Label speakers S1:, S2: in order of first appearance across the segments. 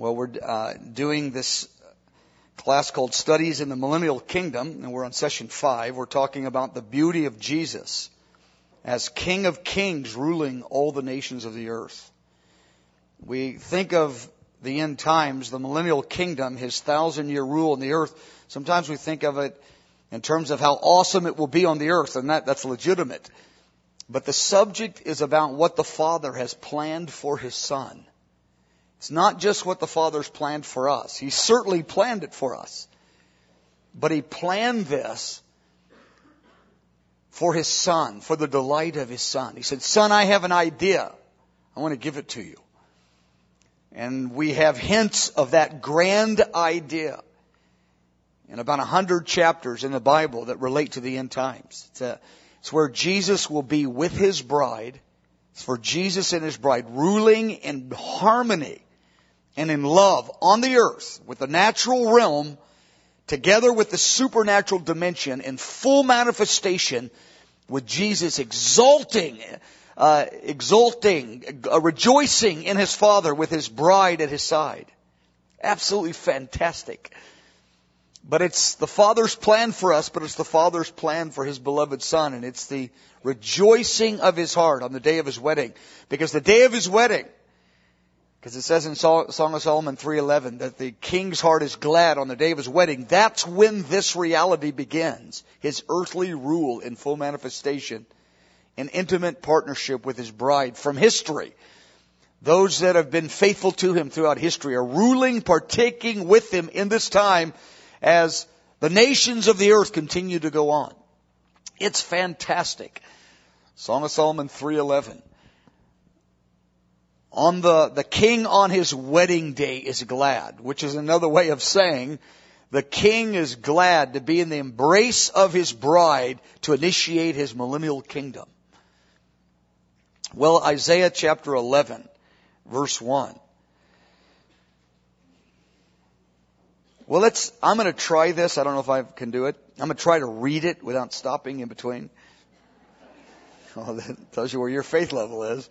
S1: Well, we're doing this class called Studies in the Millennial Kingdom, and we're on session 5. We're talking about the beauty of Jesus as King of Kings ruling all the nations of the earth. We think of the end times, the millennial kingdom, his 1,000-year rule on the earth. Sometimes we think of it in terms of how awesome it will be on the earth, and that's legitimate. But the subject is about what the Father has planned for His Son. It's not just what the Father's planned for us. He certainly planned it for us. But He planned this for His Son, for the delight of His Son. He said, "Son, I have an idea. I want to give it to you." And we have hints of that grand idea in about 100 chapters in the Bible that relate to the end times. It's where Jesus will be with His bride. It's for Jesus and His bride ruling in harmony and in love on the earth with the natural realm together with the supernatural dimension in full manifestation, with Jesus exulting, rejoicing in His Father with His bride at His side. Absolutely fantastic. But it's the Father's plan for us, but it's the Father's plan for His beloved Son. And it's the rejoicing of His heart on the day of His wedding. Because the day of His wedding, because it says in Song of Solomon 3:11 that the king's heart is glad on the day of his wedding. That's when this reality begins. His earthly rule in full manifestation, in intimate partnership with His bride from history. Those that have been faithful to Him throughout history are ruling, partaking with Him in this time as the nations of the earth continue to go on. It's fantastic. Song of Solomon 3:11. On the king on his wedding day is glad, which is another way of saying the king is glad to be in the embrace of his bride to initiate his millennial kingdom. Well, Isaiah chapter 11, verse 1. Well, I'm going to try this. I don't know if I can do it. I'm going to try to read it without stopping in between. Oh, that tells you where your faith level is.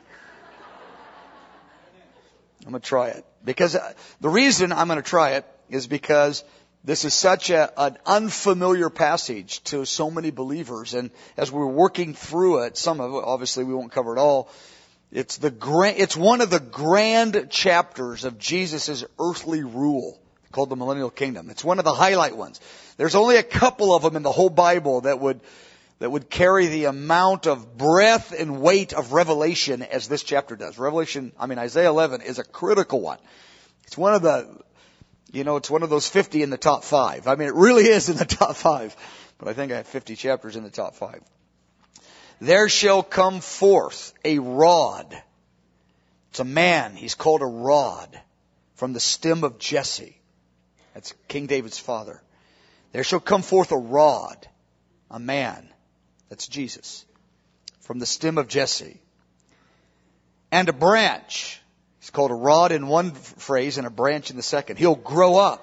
S1: I'm going to try it. Because the reason I'm going to try it is because this is such an unfamiliar passage to so many believers. And as we're working through it, some of it, obviously we won't cover it all. It's one of the grand chapters of Jesus' earthly rule called the Millennial Kingdom. It's one of the highlight ones. There's only a couple of them in the whole Bible that would carry the amount of breadth and weight of revelation as this chapter does. Isaiah 11 is a critical one. It's one of those 50 in the top 5. It really is in the top 5. But I think I have 50 chapters in the top 5. There shall come forth a rod. It's a man. He's called a rod from the stem of Jesse. That's King David's father. There shall come forth a rod, a man. That's Jesus. From the stem of Jesse. And a branch. He's called a rod in one phrase and a branch in the second. He'll grow up.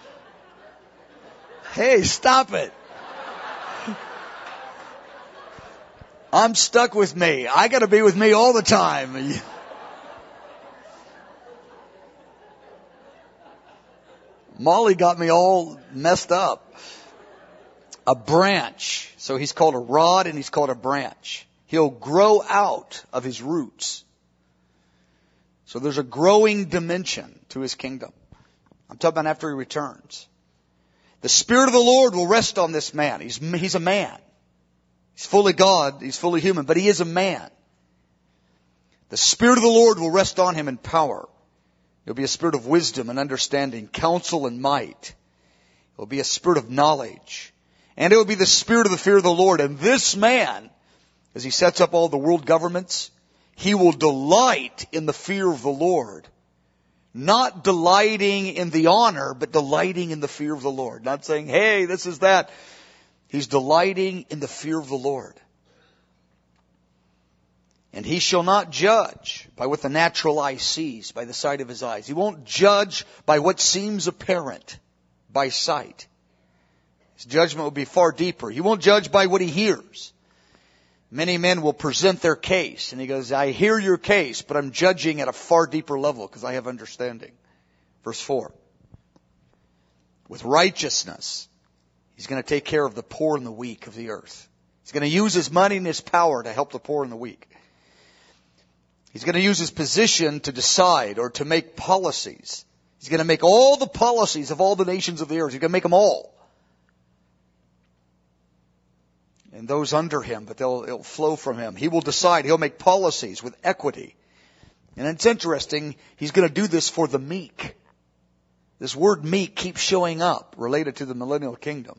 S1: Hey, stop it. I'm stuck with me. I got to be with me all the time. Molly got me all messed up. A branch. So he's called a rod and he's called a branch. He'll grow out of his roots. So there's a growing dimension to His kingdom. I'm talking about after He returns. The Spirit of the Lord will rest on this man. He's a man. He's fully God. He's fully human, but he is a man. The Spirit of the Lord will rest on him in power. It'll be a spirit of wisdom and understanding, counsel and might. It'll be a spirit of knowledge. And it will be the spirit of the fear of the Lord. And this man, as he sets up all the world governments, he will delight in the fear of the Lord. Not delighting in the honor, but delighting in the fear of the Lord. Not saying, hey, this is that. He's delighting in the fear of the Lord. And he shall not judge by what the natural eye sees, by the sight of his eyes. He won't judge by what seems apparent, by sight. His judgment will be far deeper. He won't judge by what he hears. Many men will present their case, and he goes, I hear your case, but I'm judging at a far deeper level because I have understanding. Verse 4. With righteousness, He's going to take care of the poor and the weak of the earth. He's going to use His money and His power to help the poor and the weak. He's going to use His position to decide or to make policies. He's going to make all the policies of all the nations of the earth. He's going to make them all. And those under Him, but it'll flow from Him. He will decide. He'll make policies with equity. And it's interesting, He's going to do this for the meek. This word meek keeps showing up related to the millennial kingdom.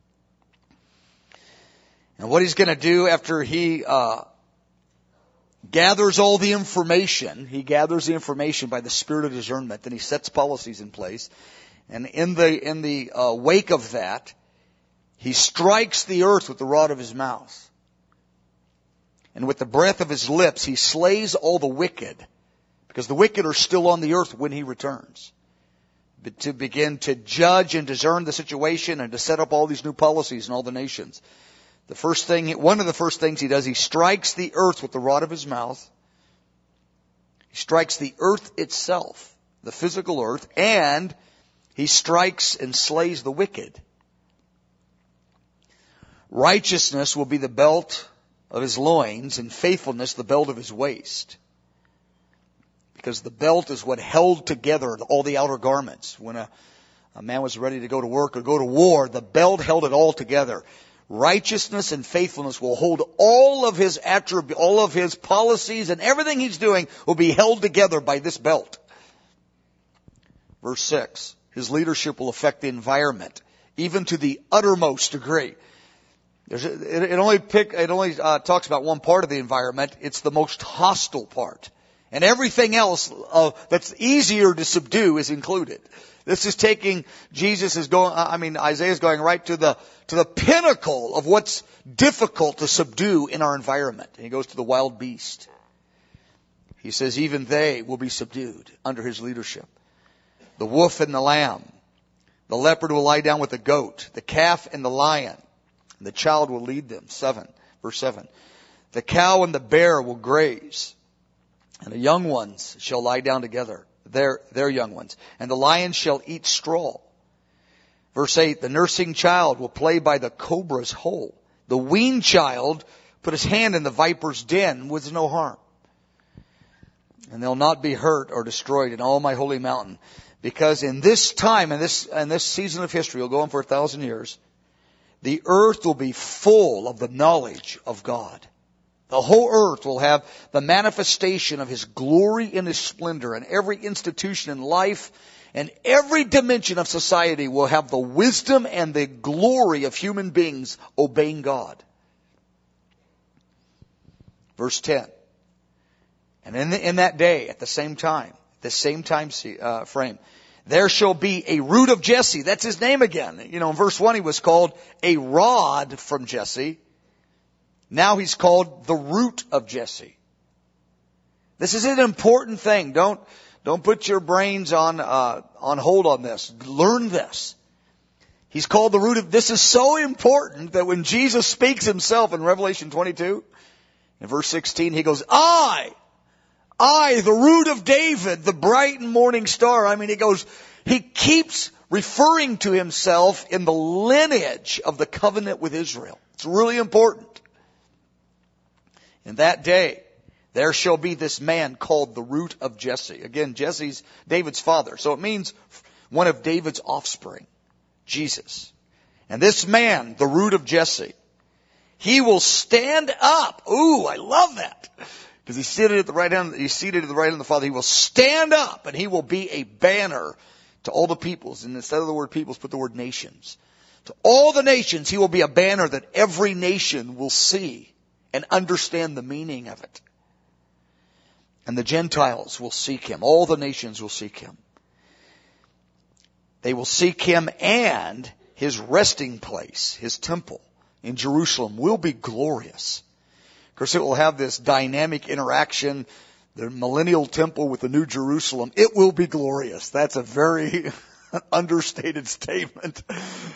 S1: And what He's going to do after He gathers all the information, He gathers the information by the spirit of discernment, then He sets policies in place. And in the wake of that, He strikes the earth with the rod of His mouth. And with the breath of His lips, He slays all the wicked. Because the wicked are still on the earth when He returns. But to begin to judge and discern the situation and to set up all these new policies in all the nations. One of the first things He does, He strikes the earth with the rod of His mouth. He strikes the earth itself, the physical earth, and He strikes and slays the wicked. Righteousness will be the belt of His loins, and faithfulness the belt of His waist. Because the belt is what held together all the outer garments. When a man was ready to go to work or go to war, the belt held it all together. Righteousness and faithfulness will hold all of His attributes, all of His policies, and everything He's doing will be held together by this belt. Verse 6, His leadership will affect the environment, even to the uttermost degree. It only talks about one part of the environment. It's the most hostile part. And everything else that's easier to subdue is included. This is taking, Isaiah's going right to the pinnacle of what's difficult to subdue in our environment. And he goes to the wild beast. He says even they will be subdued under His leadership. The wolf and the lamb. The leopard will lie down with the goat. The calf and the lion. And the child will lead them. Verse 7. The cow and the bear will graze. And the young ones shall lie down together, their young ones. And the lion shall eat straw. Verse 8, the nursing child will play by the cobra's hole. The weaned child put his hand in the viper's den with no harm. And they'll not be hurt or destroyed in all my holy mountain. Because in this time, in this season of history, will go on for 1,000 years, the earth will be full of the knowledge of God. The whole earth will have the manifestation of His glory and His splendor, and every institution in life and every dimension of society will have the wisdom and the glory of human beings obeying God. Verse 10. And in that day, at the same time frame, there shall be a root of Jesse. That's His name again. In verse 1 He was called a rod from Jesse. Now He's called the root of Jesse. This is an important thing. Don't put your brains on hold on this. Learn this. He's called the root of, this is so important that when Jesus speaks Himself in Revelation 22, in verse 16, He goes, I, the root of David, the bright and morning star. He keeps referring to Himself in the lineage of the covenant with Israel. It's really important. In that day, there shall be this man called the root of Jesse. Again, Jesse's David's father. So it means one of David's offspring, Jesus. And this man, the root of Jesse, he will stand up. Ooh, I love that. Because he's seated at the right hand of the Father. He will stand up and he will be a banner to all the peoples. And instead of the word peoples, put the word nations. To all the nations, he will be a banner that every nation will see and understand the meaning of it. And the Gentiles will seek Him. All the nations will seek Him. They will seek Him, and His resting place, His temple in Jerusalem will be glorious. Of course, it will have this dynamic interaction, the millennial temple with the New Jerusalem. It will be glorious. That's a very understated statement.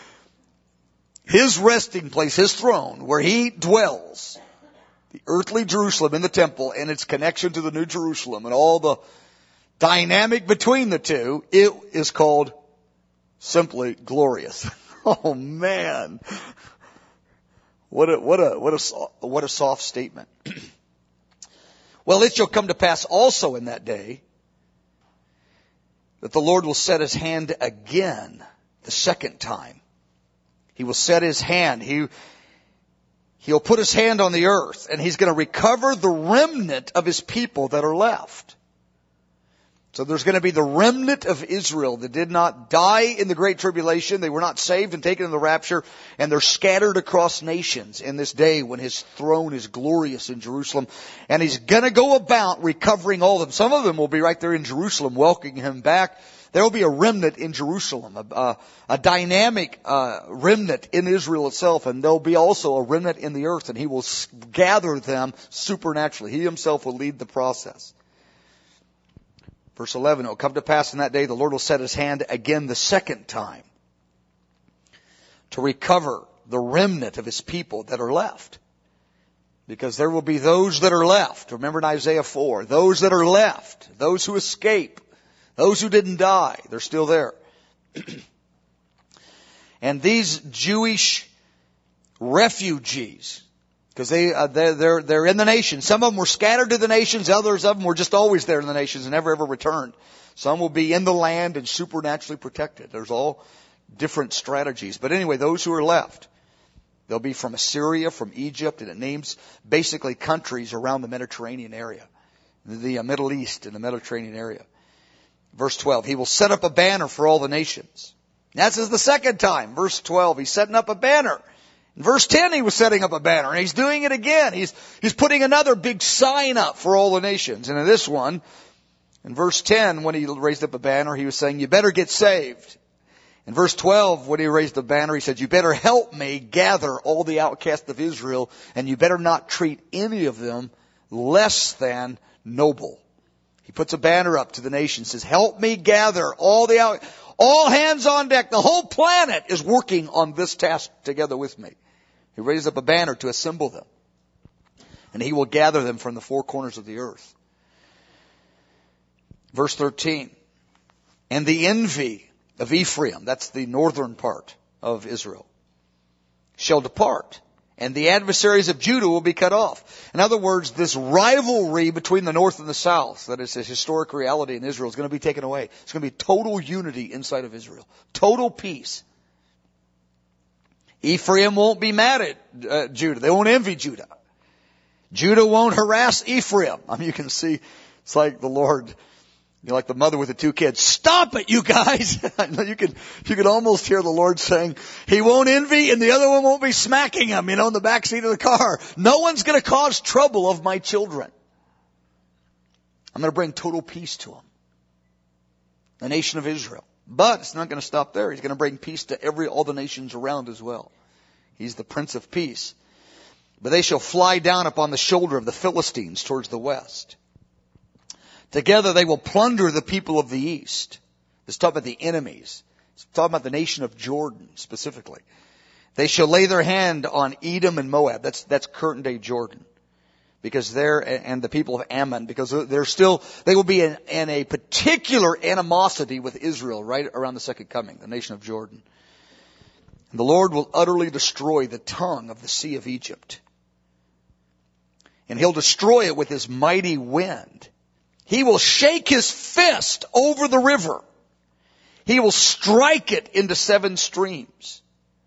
S1: His resting place, His throne, where He dwells, the earthly Jerusalem in the temple and its connection to the New Jerusalem and all dynamic between the two, it is called simply glorious. Oh man. What a soft statement. Well, it shall come to pass also in that day that the Lord will set his hand again the second time. He will set his hand. He'll put his hand on the earth, and he's going to recover the remnant of his people that are left. So there's going to be the remnant of Israel that did not die in the Great Tribulation. They were not saved and taken in the rapture, and they're scattered across nations in this day when his throne is glorious in Jerusalem. And he's going to go about recovering all of them. Some of them will be right there in Jerusalem welcoming him back. There will be a remnant in Jerusalem, a dynamic remnant in Israel itself, and there'll be also a remnant in the earth, and he will gather them supernaturally. He himself will lead the process. Verse 11, it will come to pass in that day the Lord will set his hand again the second time to recover the remnant of his people that are left. Because there will be those that are left. Remember in Isaiah 4, those that are left, those who escape, those who didn't die, they're still there. And these Jewish refugees, because they're in the nations. Some of them were scattered to the nations. Others of them were just always there in the nations and never ever returned. Some will be in the land and supernaturally protected. There's all different strategies. But anyway, those who are left, they'll be from Assyria, from Egypt, and it names basically countries around the Mediterranean area. The Middle East and the Mediterranean area. Verse 12, he will set up a banner for all the nations. That's the second time. Verse 12, he's setting up a banner. In verse 10, he was setting up a banner, and he's doing it again. He's putting another big sign up for all the nations. And in this one, in verse 10, when he raised up a banner, he was saying, you better get saved. In verse 12, when he raised the banner, he said, you better help me gather all the outcasts of Israel, and you better not treat any of them less than noble. He puts a banner up to the nation, says, help me gather all hands on deck. The whole planet is working on this task together with me. He raised up a banner to assemble them. And he will gather them from the four corners of the earth. Verse 13. And the envy of Ephraim, that's the northern part of Israel, shall depart. And the adversaries of Judah will be cut off. In other words, this rivalry between the north and the south, that is a historic reality in Israel, is going to be taken away. It's going to be total unity inside of Israel. Total peace. Ephraim won't be mad at Judah. They won't envy Judah. Judah won't harass Ephraim. I mean, you can see, it's like the Lord, like the mother with the two kids. Stop it, you guys! you can almost hear the Lord saying, he won't envy and the other one won't be smacking him, in the back seat of the car. No one's going to cause trouble of my children. I'm going to bring total peace to them. The nation of Israel. But it's not going to stop there. He's going to bring peace to all the nations around as well. He's the Prince of Peace. But they shall fly down upon the shoulder of the Philistines towards the west. Together they will plunder the people of the east. This is talking about the enemies. It's talking about the nation of Jordan specifically. They shall lay their hand on Edom and Moab. That's current day Jordan. Because and the people of Ammon, because they will be in a particular animosity with Israel right around the second coming, the nation of Jordan. And the Lord will utterly destroy the tongue of the sea of Egypt. And he'll destroy it with his mighty wind. He will shake his fist over the river. He will strike it into 7 streams.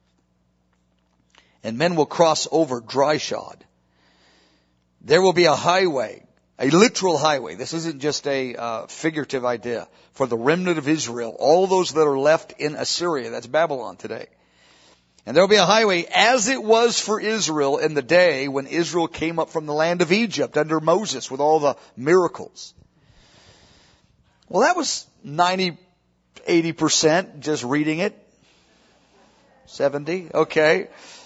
S1: And men will cross over dry shod. There will be a highway, a literal highway. This isn't just a figurative idea. For the remnant of Israel, all those that are left in Assyria, that's Babylon today. And there will be a highway as it was for Israel in the day when Israel came up from the land of Egypt under Moses with all the miracles. Well, that was 80% just reading it. 70, okay.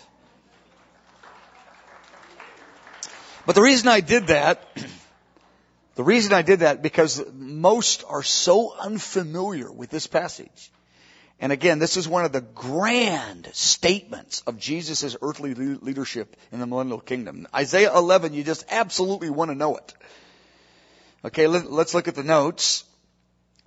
S1: But the reason I did that because most are so unfamiliar with this passage. And again, this is one of the grand statements of Jesus' earthly leadership in the millennial kingdom. Isaiah 11, you just absolutely want to know it. Okay, let's look at the notes.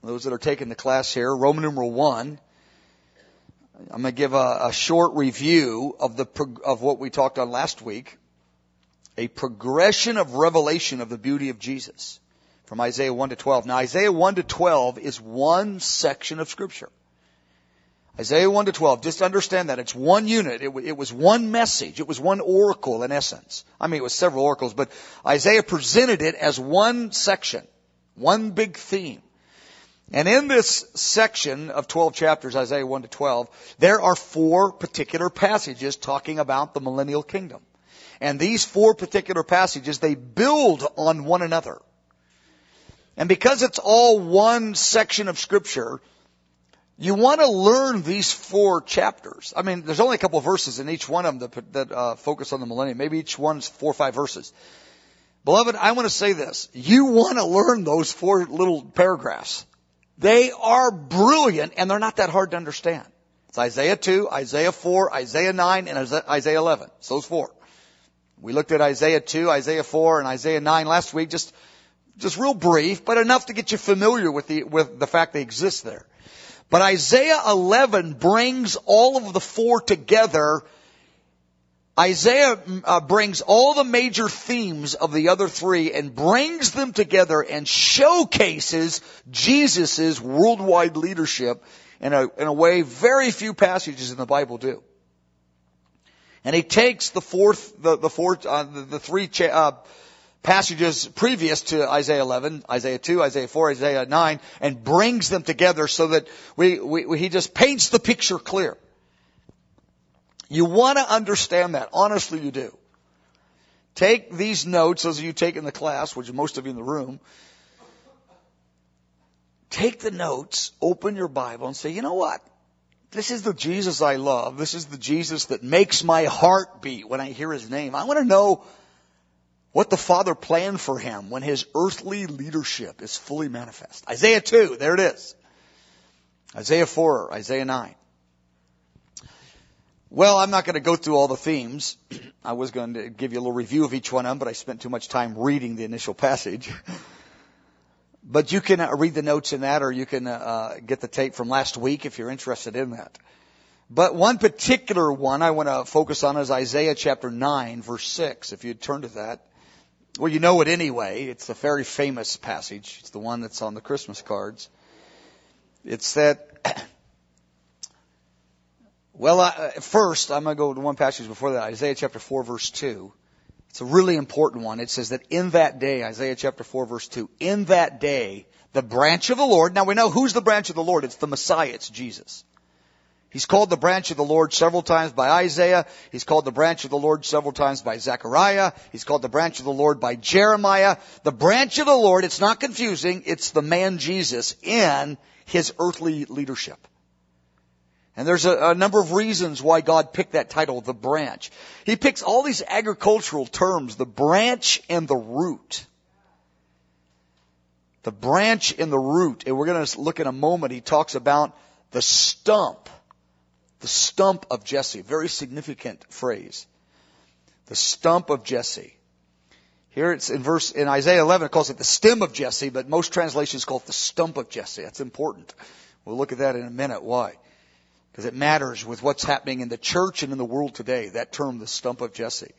S1: Those that are taking the class here, Roman numeral 1. I'm going to give a short review of what we talked on last week. A progression of revelation of the beauty of Jesus from Isaiah 1 to 12. Now, Isaiah 1 to 12 is one section of Scripture. Isaiah 1 to 12, just understand that. It's one unit. It was one message. It was one oracle in essence. I mean, it was several oracles, but Isaiah presented it as one section, one big theme. And in this section of 12 chapters, Isaiah 1 to 12, there are 4 particular passages talking about the millennial kingdom. And these 4 particular passages, they build on one another. And because it's all one section of Scripture, you want to learn these 4 chapters. I mean, there's only a couple of verses in each one of them that focus on the millennium. Maybe each one's 4 or 5 verses. Beloved, I want to say this. You want to learn those 4 little paragraphs. They are brilliant, and they're not that hard to understand. It's Isaiah 2, Isaiah 4, Isaiah 9, and Isaiah 11. It's those 4. We looked at Isaiah 2, Isaiah 4, and Isaiah 9 last week, just real brief, but enough to get you familiar with the fact they exist there. But Isaiah 11 brings all of the 4 together. Isaiah brings all the major themes of the other 3 and brings them together and showcases Jesus' worldwide leadership in a way very few passages in the Bible do. And he takes the 3 passages previous to Isaiah 11, Isaiah 2, Isaiah 4, Isaiah 9, and brings them together so that he just paints the picture clear. You want to understand that. Honestly, you do. Take these notes, those of you taking the class, which are most of you in the room. Take the notes, open your Bible, and say, you know what? This is the Jesus I love. This is the Jesus that makes my heart beat when I hear His name. I want to know what the Father planned for Him when His earthly leadership is fully manifest. Isaiah 2, there it is. Isaiah 4, Isaiah 9. Well, I'm not going to go through all the themes. I was going to give you a little review of each one of them, but I spent too much time reading the initial passage. But you can read the notes in that, or you can get the tape from last week if you're interested in that. But one particular one I want to focus on is Isaiah chapter 9, verse 6. If you'd turn to that. Well, you know it anyway. It's a very famous passage. It's the one that's on the Christmas cards. It's that... Well, first, I'm going to go to one passage before that, Isaiah chapter 4, verse 2. It's a really important one. It says that in that day, Isaiah chapter 4, verse 2, in that day, the branch of the Lord. Now we know who's the branch of the Lord. It's the Messiah. It's Jesus. He's called the branch of the Lord several times by Isaiah. He's called the branch of the Lord several times by Zechariah. He's called the branch of the Lord by Jeremiah. The branch of the Lord, it's not confusing. It's the man Jesus in His earthly leadership. And there's a number of reasons why God picked that title, the branch. He picks all these agricultural terms, the branch and the root. The branch and the root. And we're going to look in a moment. He talks about the stump of Jesse. Very significant phrase. The stump of Jesse. Here it's in Isaiah 11, it calls it the stem of Jesse, but most translations call it the stump of Jesse. That's important. We'll look at that in a minute. Why? Because it matters with what's happening in the church and in the world today. That term, the stump of Jesse.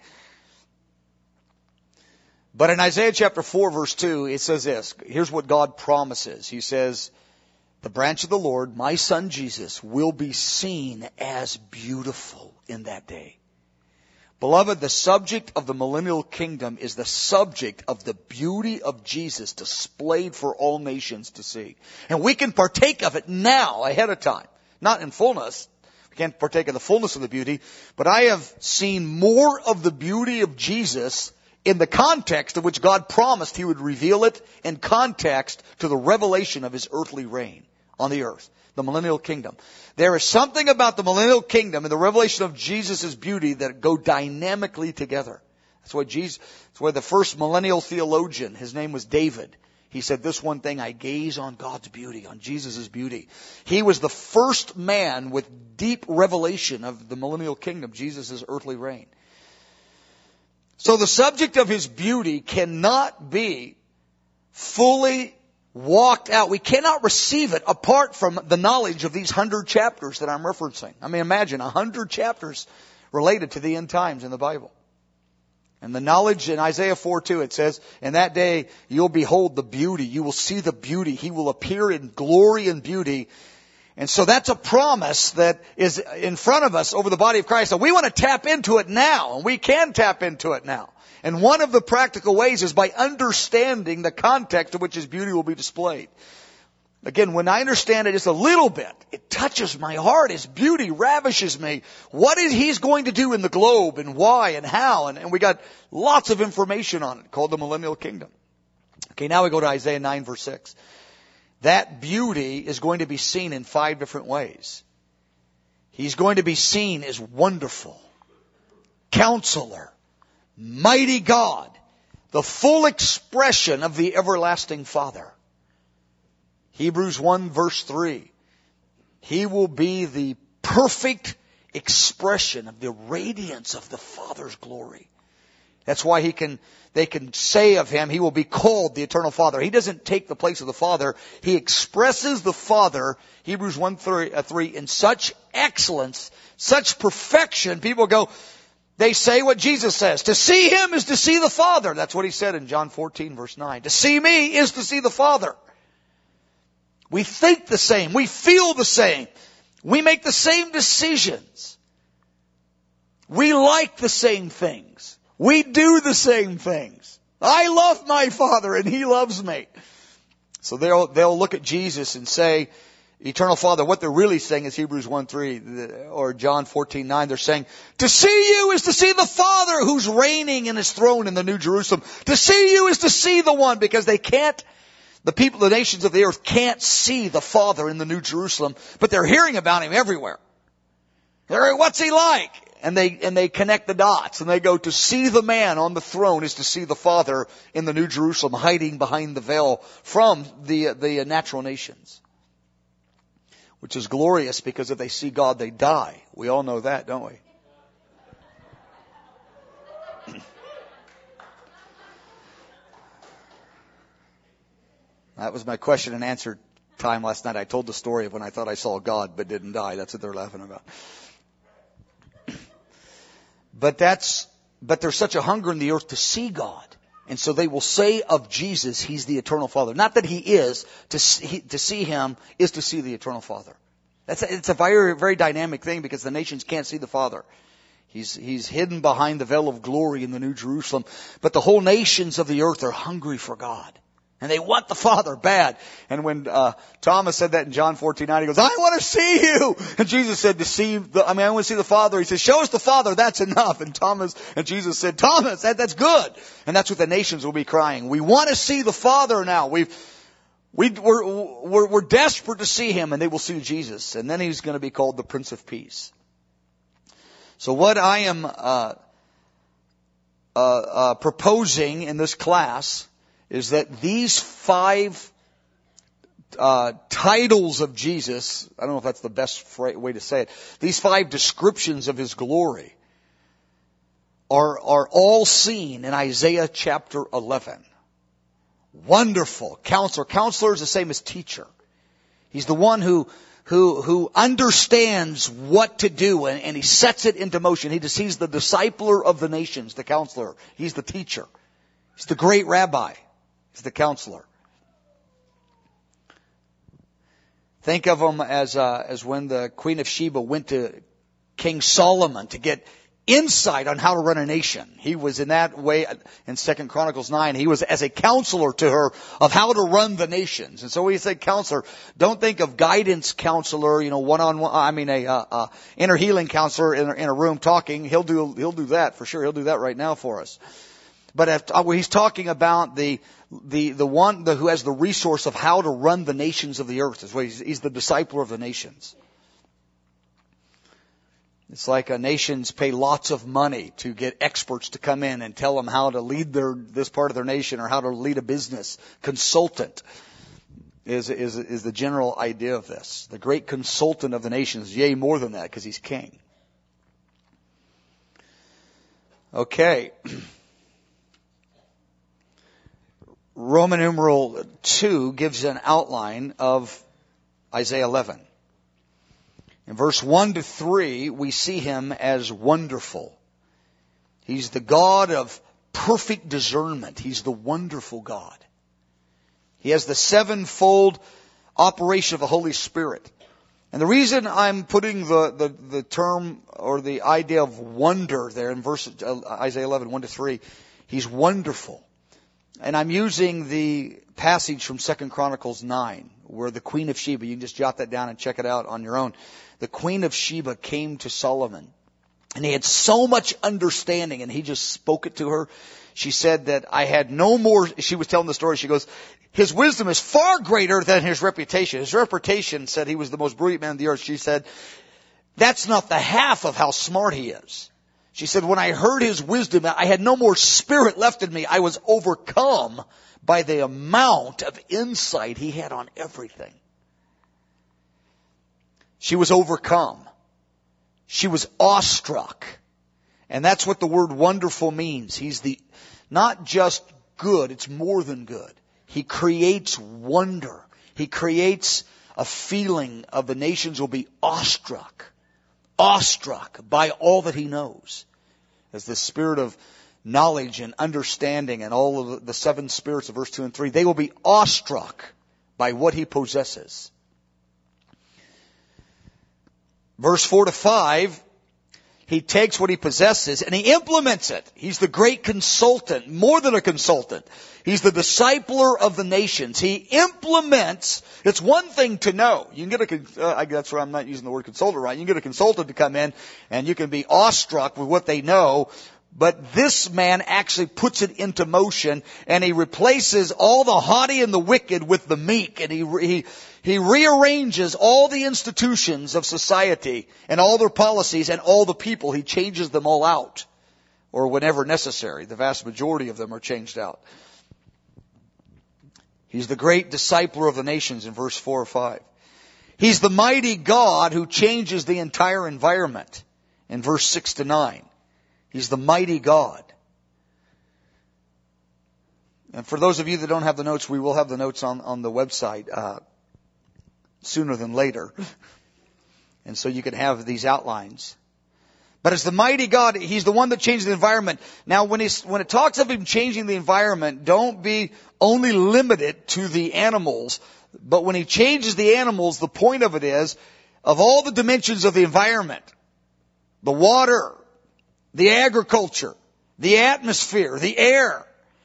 S1: But in Isaiah chapter 4, verse 2, it says this. Here's what God promises. He says, the branch of the Lord, my son Jesus, will be seen as beautiful in that day. Beloved, the subject of the millennial kingdom is the subject of the beauty of Jesus displayed for all nations to see. And we can partake of it now, ahead of time. Not in fullness. We can't partake of the fullness of the beauty. But I have seen more of the beauty of Jesus in the context of which God promised He would reveal it in context to the revelation of His earthly reign on the earth. The millennial kingdom. There is something about the millennial kingdom and the revelation of Jesus' beauty that go dynamically together. That's why the first millennial theologian, his name was David. He said, this one thing, I gaze on God's beauty, on Jesus' beauty. He was the first man with deep revelation of the millennial kingdom, Jesus' earthly reign. So the subject of His beauty cannot be fully walked out. We cannot receive it apart from the knowledge of these 100 chapters that I'm referencing. I mean, imagine 100 chapters related to the end times in the Bible. And the knowledge in Isaiah 4:2, it says, in that day you'll behold the beauty. You will see the beauty. He will appear in glory and beauty. And so that's a promise that is in front of us over the body of Christ. So we want to tap into it now. And we can tap into it now. And one of the practical ways is by understanding the context in which His beauty will be displayed. Again, when I understand it just a little bit, it touches my heart. His beauty ravishes me. What is He's going to do in the globe and why and how? And we got lots of information on it called the Millennial Kingdom. Okay, now we go to Isaiah 9 verse 6. That beauty is going to be seen in 5 different ways. He's going to be seen as wonderful, Counselor, Mighty God, the full expression of the everlasting Father. Hebrews 1 verse 3. He will be the perfect expression of the radiance of the Father's glory. That's why they can say of Him, He will be called the Eternal Father. He doesn't take the place of the Father. He expresses the Father, Hebrews 1:3, in such excellence, such perfection. People go, they say what Jesus says. To see Him is to see the Father. That's what He said in John 14 verse 9. To see me is to see the Father. We think the same. We feel the same. We make the same decisions. We like the same things. We do the same things. I love my Father and He loves me. So they'll look at Jesus and say, Eternal Father. What they're really saying is Hebrews 1:3 or John 14:9. They're saying, to see you is to see the Father who's reigning in His throne in the New Jerusalem. To see you is to see the one, because the people, the nations of the earth can't see the Father in the New Jerusalem, but they're hearing about Him everywhere. They're, what's He like? And they connect the dots and they go, to see the man on the throne is to see the Father in the New Jerusalem hiding behind the veil from the natural nations. Which is glorious, because if they see God, they die. We all know that, don't we? That was my question and answer time last night. I told the story of when I thought I saw God but didn't die. That's what they're laughing about. But there's such a hunger in the earth to see God. And so they will say of Jesus, He's the Eternal Father. Not that He is. To see Him is to see the Eternal Father. It's a very, very dynamic thing, because the nations can't see the Father. He's hidden behind the veil of glory in the New Jerusalem. But the whole nations of the earth are hungry for God. And they want the Father bad. And when Thomas said that in John 14:9, he goes, I want to see you. And Jesus said, I want to see the Father. He said, show us the Father, that's enough. And Jesus said, Thomas, that's good. And that's what the nations will be crying. We want to see the Father now. We're desperate to see Him, and they will see Jesus. And then He's going to be called the Prince of Peace. So what I am proposing in this class is that these 5 titles of Jesus, I don't know if that's the best way to say it, these 5 descriptions of His glory are all seen in Isaiah chapter 11. Wonderful Counselor. Counselor is the same as teacher. He's the one who understands what to do, and He sets it into motion. He's the discipler of the nations, the Counselor. He's the teacher. He's the great rabbi. He's the Counselor. Think of Him as when the Queen of Sheba went to King Solomon to get insight on how to run a nation. He was in that way in 2 Chronicles 9. He was as a counselor to her of how to run the nations. And so we say counselor. Don't think of guidance counselor, one-on-one. Inner healing counselor in a room talking. He'll do that for sure. He'll do that right now for us. But he's talking about the one who has the resource of how to run the nations of the earth. He's the discipler of the nations. It's like nations pay lots of money to get experts to come in and tell them how to lead this part of their nation or how to lead a business. Consultant is the general idea of this. The great consultant of the nations, yea, more than that, because He's king. Okay. Roman numeral 2 gives an outline of Isaiah 11. In verse 1 to 3, we see him as wonderful. He's the God of perfect discernment. He's the wonderful God. He has the sevenfold operation of the Holy Spirit. And the reason I'm putting the term or the idea of wonder there in verse Isaiah 11, 1 to 3, he's wonderful. And I'm using the passage from 2 Chronicles 9, where the Queen of Sheba, you can just jot that down and check it out on your own. The Queen of Sheba came to Solomon, and he had so much understanding, and he just spoke it to her. She said that I had no more, she was telling the story, she goes, his wisdom is far greater than his reputation. His reputation said he was the most brilliant man on the earth. She said, that's not the half of how smart he is. She said, when I heard his wisdom, I had no more spirit left in me. I was overcome by the amount of insight he had on everything. She was overcome. She was awestruck. And that's what the word wonderful means. He's not just good, it's more than good. He creates wonder. He creates a feeling of the nations will be awestruck by all that he knows. As the spirit of knowledge and understanding and all of the seven spirits of verse 2 and 3, they will be awestruck by what he possesses. Verse 4 to 5, he takes what he possesses and he implements it. He's the great consultant, more than a consultant. He's the discipler of the nations. He implements. It's one thing to know. You can get that's why I'm not using the word consultant right. You can get a consultant to come in and you can be awestruck with what they know. But this man actually puts it into motion, and he replaces all the haughty and the wicked with the meek, and he rearranges all the institutions of society and all their policies and all the people. He changes them all out, or whenever necessary. The vast majority of them are changed out. He's the great discipler of the nations in verse 4 or 5. He's the mighty God who changes the entire environment in verse 6 to 9. He's the mighty God. And for those of you that don't have the notes, we will have the notes on the website sooner than later. And so you can have these outlines. But as the mighty God, he's the one that changes the environment. Now, when it talks of him changing the environment, don't be only limited to the animals. But when he changes the animals, the point of it is, of all the dimensions of the environment, the water, the agriculture, the atmosphere, the air,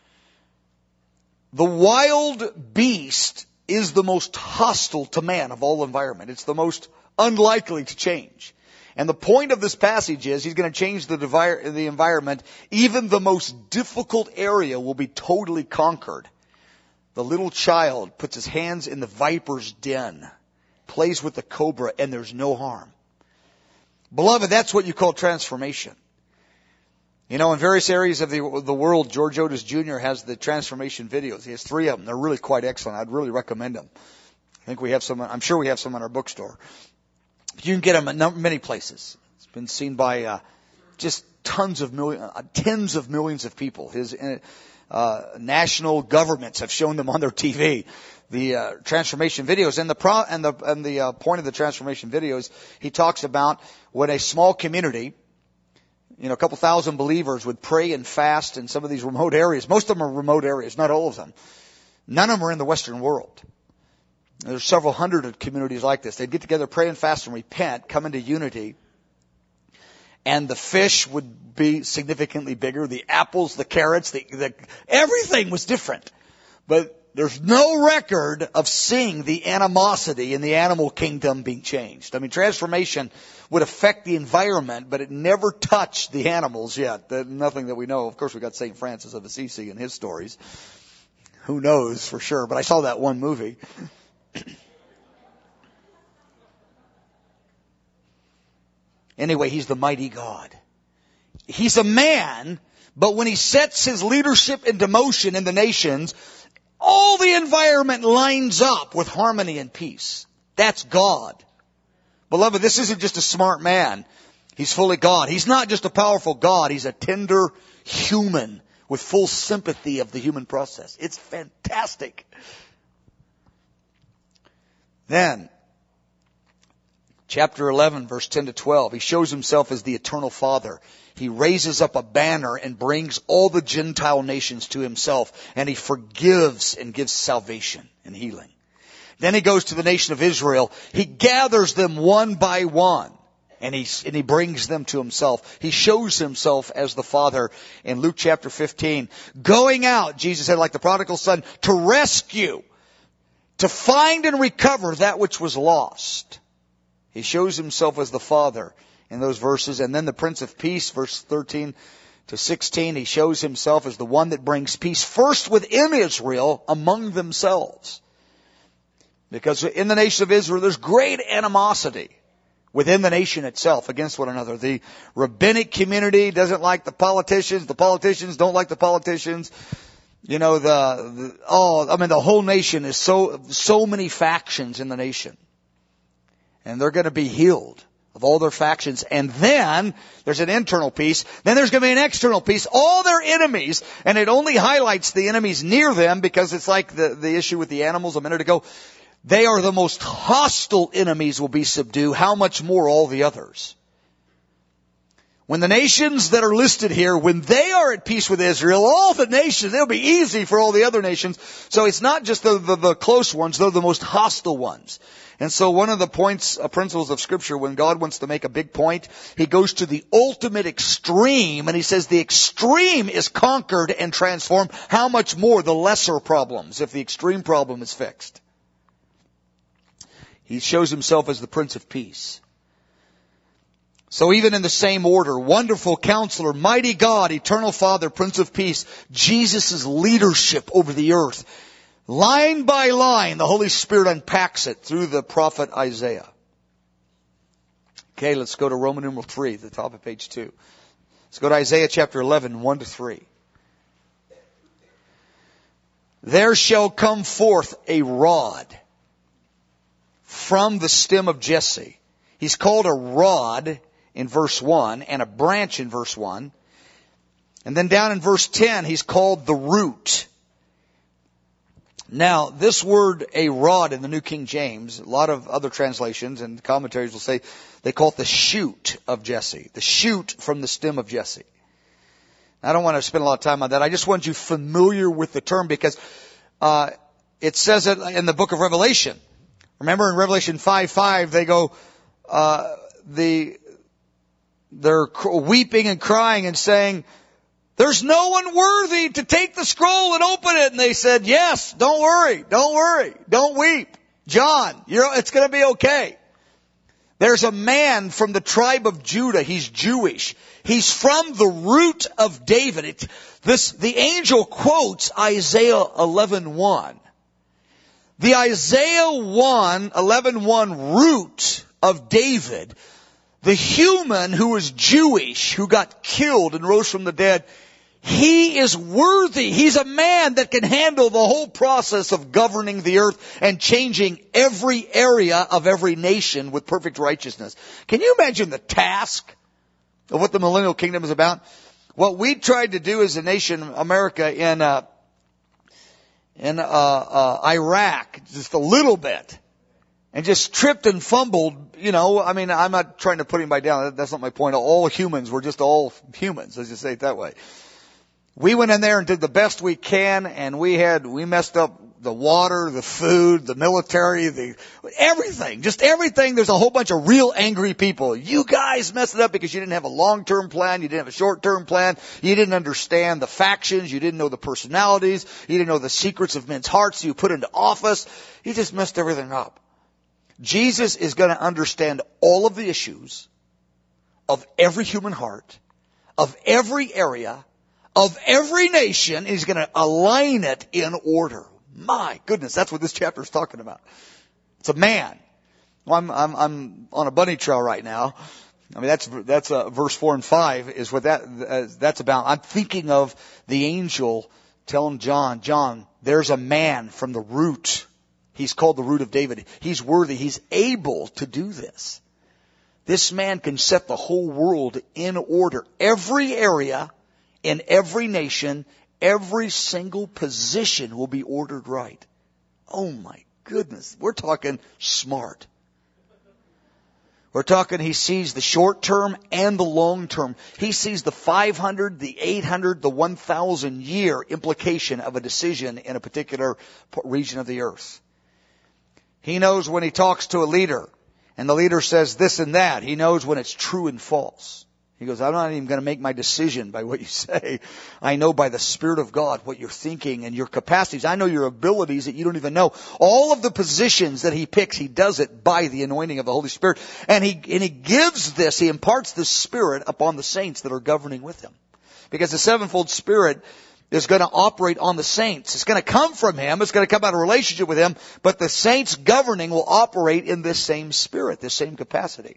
S1: the wild beast is the most hostile to man of all environment. It's the most unlikely to change. And the point of this passage is he's going to change the environment. Even the most difficult area will be totally conquered. The little child puts his hands in the viper's den, plays with the cobra, and there's no harm. Beloved, that's what you call transformation. You know, in various areas of the world, George Otis Jr. has the transformation videos. He has 3 of them. They're really quite excellent. I'd really recommend them. I think we have some, I'm sure we have some in our bookstore. You can get them at many places. It's been seen by just tens of millions of people. His national governments have shown them on their TV. The transformation videos and the point of the transformation videos, he talks about when a small community, a couple thousand believers would pray and fast in some of these remote areas. Most of them are remote areas, not all of them. None of them are in the Western world. There's several hundred communities like this. They'd get together, pray and fast and repent, come into unity. And the fish would be significantly bigger. The apples, the carrots, everything was different. But there's no record of seeing the animosity in the animal kingdom being changed. I mean, transformation would affect the environment, but it never touched the animals yet. Nothing that we know. Of course, we got St. Francis of Assisi and his stories. Who knows for sure? But I saw that one movie. Anyway, he's the mighty God. He's a man, but when he sets his leadership into motion in the nations, all the environment lines up with harmony and peace. That's God. Beloved, this isn't just a smart man. He's fully God. He's not just a powerful God. He's a tender human with full sympathy of the human process. It's fantastic. Then, chapter 11, verse 10 to 12, he shows himself as the eternal Father. He raises up a banner and brings all the Gentile nations to himself, and he forgives and gives salvation and healing. Then he goes to the nation of Israel. He gathers them one by one, and he brings them to himself. He shows himself as the Father in Luke chapter 15. Going out, Jesus said, like the prodigal son, to rescue, to find and recover that which was lost. He shows himself as the Father in those verses. And then the Prince of Peace, verse 13 to 16, he shows himself as the one that brings peace first within Israel among themselves. Because in the nation of Israel, there's great animosity within the nation itself against one another. The rabbinic community doesn't like the politicians don't like the politicians. You know, the whole nation is so many factions in the nation. And they're going to be healed of all their factions. And then there's an internal peace. Then there's going to be an external peace. All their enemies, and it only highlights the enemies near them because it's like the issue with the animals a minute ago. They are the most hostile enemies will be subdued. How much more all the others? When the nations that are listed here, when they are at peace with Israel, all the nations, it'll be easy for all the other nations. So it's not just the close ones, they're the most hostile ones. And so one of the principles of Scripture, when God wants to make a big point, He goes to the ultimate extreme, and He says the extreme is conquered and transformed. How much more the lesser problems, if the extreme problem is fixed? He shows Himself as the Prince of Peace. So even in the same order, Wonderful Counselor, Mighty God, Eternal Father, Prince of Peace, Jesus' leadership over the earth. Line by line, the Holy Spirit unpacks it through the prophet Isaiah. Okay, let's go to Roman numeral 3, the top of page 2. Let's go to Isaiah chapter 11, 1 to 3. There shall come forth a rod from the stem of Jesse. He's called a rod in verse 1 and a branch in verse 1. And then down in verse 10, he's called the root. Now, this word, a rod, in the New King James, a lot of other translations and commentaries will say they call it the shoot of Jesse. The shoot from the stem of Jesse. I don't want to spend a lot of time on that. I just want you familiar with the term because it says it in the book of Revelation. Remember in Revelation 5:5, they go, they're weeping and crying and saying, there's no one worthy to take the scroll and open it. And they said, yes, don't worry, don't weep. John, it's going to be okay. There's a man from the tribe of Judah. He's Jewish. He's from the root of David. The angel quotes Isaiah 11:1. The Isaiah 11:1 root of David, the human who was Jewish, who got killed and rose from the dead, he is worthy. He's a man that can handle the whole process of governing the earth and changing every area of every nation with perfect righteousness. Can you imagine the task of what the millennial kingdom is about? What we tried to do as a nation, America, in Iraq, just a little bit, and just tripped and fumbled, I'm not trying to put anybody down. That's not my point. All humans, we're just all humans. Let's just say it that way. We went in there and did the best we can, and we messed up the water, the food, the military, everything. Just everything. There's a whole bunch of real angry people. You guys messed it up because you didn't have a long-term plan. You didn't have a short-term plan. You didn't understand the factions. You didn't know the personalities. You didn't know the secrets of men's hearts you put into office. You just messed everything up. Jesus is going to understand all of the issues of every human heart, of every area, of every nation, and He's going to align it in order. My goodness, that's what this chapter is talking about. It's a man. Well, I'm on a bunny trail right now. I mean, that's verse 4 and 5 is what that's about. I'm thinking of the angel telling John, there's a man from the root. He's called the root of David. He's worthy. He's able to do this. This man can set the whole world in order. Every area, in every nation, every single position will be ordered right. Oh my goodness. We're talking smart. We're talking he sees the short term and the long term. He sees the 500, the 800, the 1,000 year implication of a decision in a particular region of the earth. He knows when he talks to a leader and the leader says this and that. He knows when it's true and false. He goes, I'm not even going to make my decision by what you say. I know by the Spirit of God what you're thinking and your capacities. I know your abilities that you don't even know. All of the positions that he picks, he does it by the anointing of the Holy Spirit. And he gives this, he imparts the Spirit upon the saints that are governing with him. Because the sevenfold Spirit is going to operate on the saints. It's going to come from him. It's going to come out of relationship with him. But the saints governing will operate in this same Spirit, this same capacity.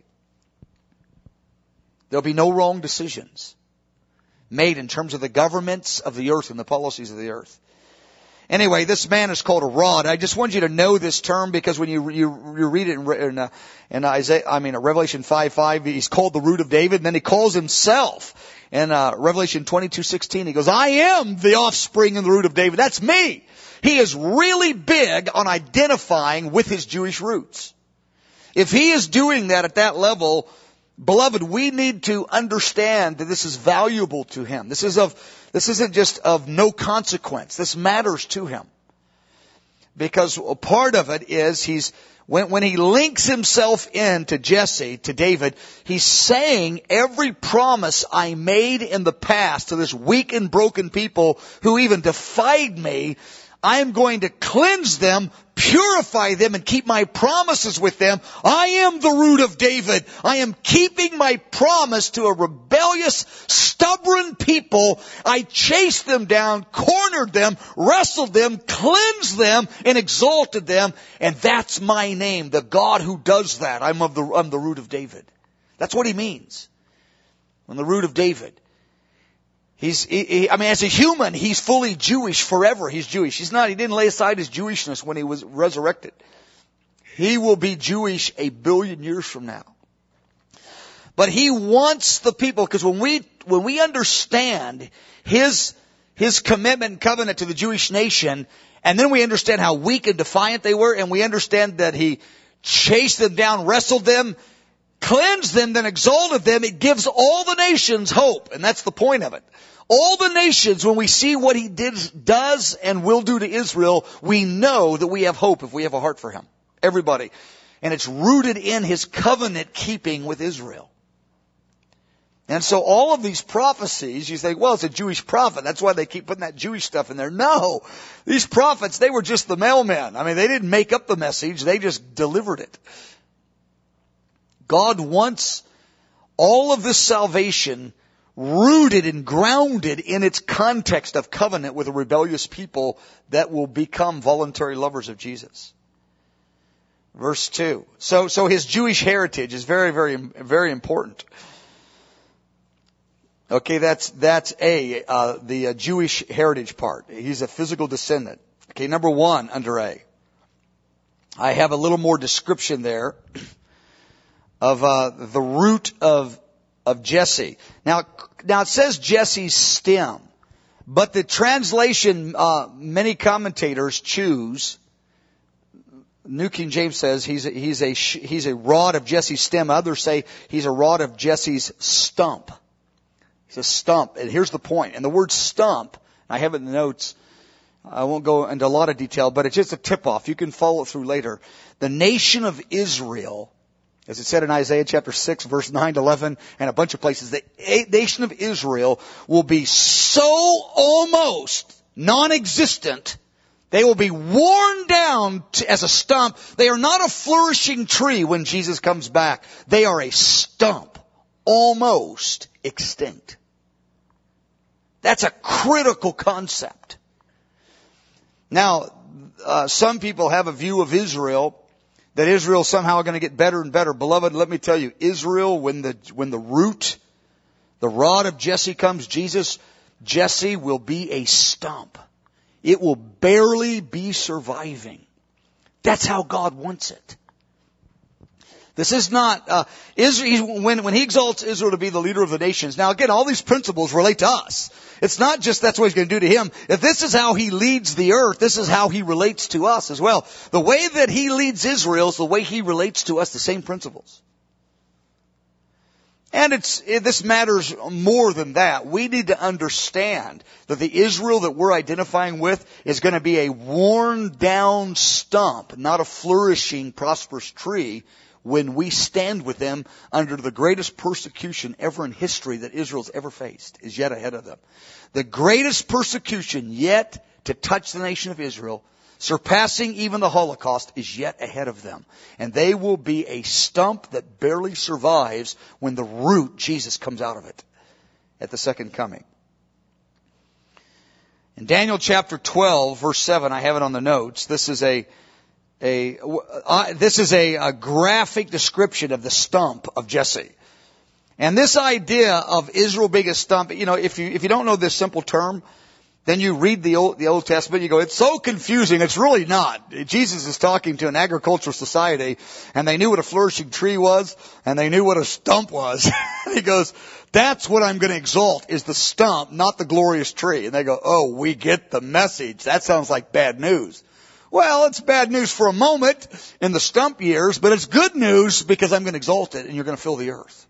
S1: There'll be no wrong decisions made in terms of the governments of the earth and the policies of the earth. Anyway, this man is called a rod. I just want you to know this term because when you read it in Revelation 5:5, he's called the root of David, and then he calls himself in Revelation 22:16. He goes, I am the offspring and the root of David. That's me. He is really big on identifying with his Jewish roots. If he is doing that at that level, beloved, we need to understand that this is valuable to him. This isn't just of no consequence. This matters to him. Because a part of it is when he links himself into Jesse, to David, he's saying every promise I made in the past to this weak and broken people who even defied me, I am going to cleanse them, purify them, and keep my promises with them. I am the root of David. I am keeping my promise to a rebellious, stubborn people. I chased them down, cornered them, wrestled them, cleansed them, and exalted them. And that's my name, the God who does that. I'm the root of David. That's what he means. I'm the root of David. As a human, he's fully Jewish forever. He's Jewish. He didn't lay aside his Jewishness when he was resurrected. He will be Jewish 1 billion years from now. But he wants the people, because when we understand his commitment and covenant to the Jewish nation, and then we understand how weak and defiant they were, and we understand that he chased them down, wrestled them, cleansed them, then exalted them, it gives all the nations hope. And that's the point of it. All the nations, when we see what he does and will do to Israel, we know that we have hope if we have a heart for him. Everybody. And it's rooted in his covenant keeping with Israel. And so all of these prophecies, you think, well, it's a Jewish prophet. That's why they keep putting that Jewish stuff in there. No. These prophets, they were just the mailmen. They didn't make up the message. They just delivered it. God wants all of this salvation rooted and grounded in its context of covenant with a rebellious people that will become voluntary lovers of Jesus. Verse 2. So his Jewish heritage is very, very, very important. Okay, that's the Jewish heritage part. He's a physical descendant. Okay, number 1 under A. I have a little more description there of the root of Jesse. Now it says Jesse's stem, but the translation many commentators choose. New King James says he's a rod of Jesse's stem. Others say he's a rod of Jesse's stump. He's a stump, and here's the point. And the word stump, I have it in the notes. I won't go into a lot of detail, but it's just a tip-off. You can follow it through later. The nation of Israel, as it said in Isaiah chapter 6, verse 9 to 11, and a bunch of places, the nation of Israel will be so almost non-existent, they will be worn down as a stump. They are not a flourishing tree when Jesus comes back. They are a stump, almost extinct. That's a critical concept. Now, some people have a view of Israel that Israel somehow are going to get better and better. Beloved, let me tell you, Israel, when the root, the rod of Jesse comes, Jesse will be a stump. It will barely be surviving. That's how God wants it. This is not, Israel, when he exalts Israel to be the leader of the nations. Now again, all these principles relate to us. It's not just that's what he's going to do to him. If this is how he leads the earth, this is how he relates to us as well. The way that he leads Israel is the way he relates to us, the same principles. And this matters more than that. We need to understand that the Israel that we're identifying with is going to be a worn down stump, not a flourishing, prosperous tree, when we stand with them under the greatest persecution ever in history that Israel's ever faced is yet ahead of them. The greatest persecution yet to touch the nation of Israel, surpassing even the Holocaust, is yet ahead of them. And they will be a stump that barely survives when the root, Jesus, comes out of it at the second coming. In Daniel chapter 12, verse 7, I have it on the notes, this is a graphic description of the stump of Jesse. And this idea of Israel being a stump, if you don't know this simple term, then you read the Old Testament, you go, it's so confusing. It's really not. Jesus is talking to an agricultural society, and they knew what a flourishing tree was, and they knew what a stump was. And he goes, that's what I'm going to exalt, is the stump, not the glorious tree. And they go, oh, we get the message. That sounds like bad news. Well, it's bad news for a moment in the stump years, but it's good news because I'm going to exalt it and you're going to fill the earth.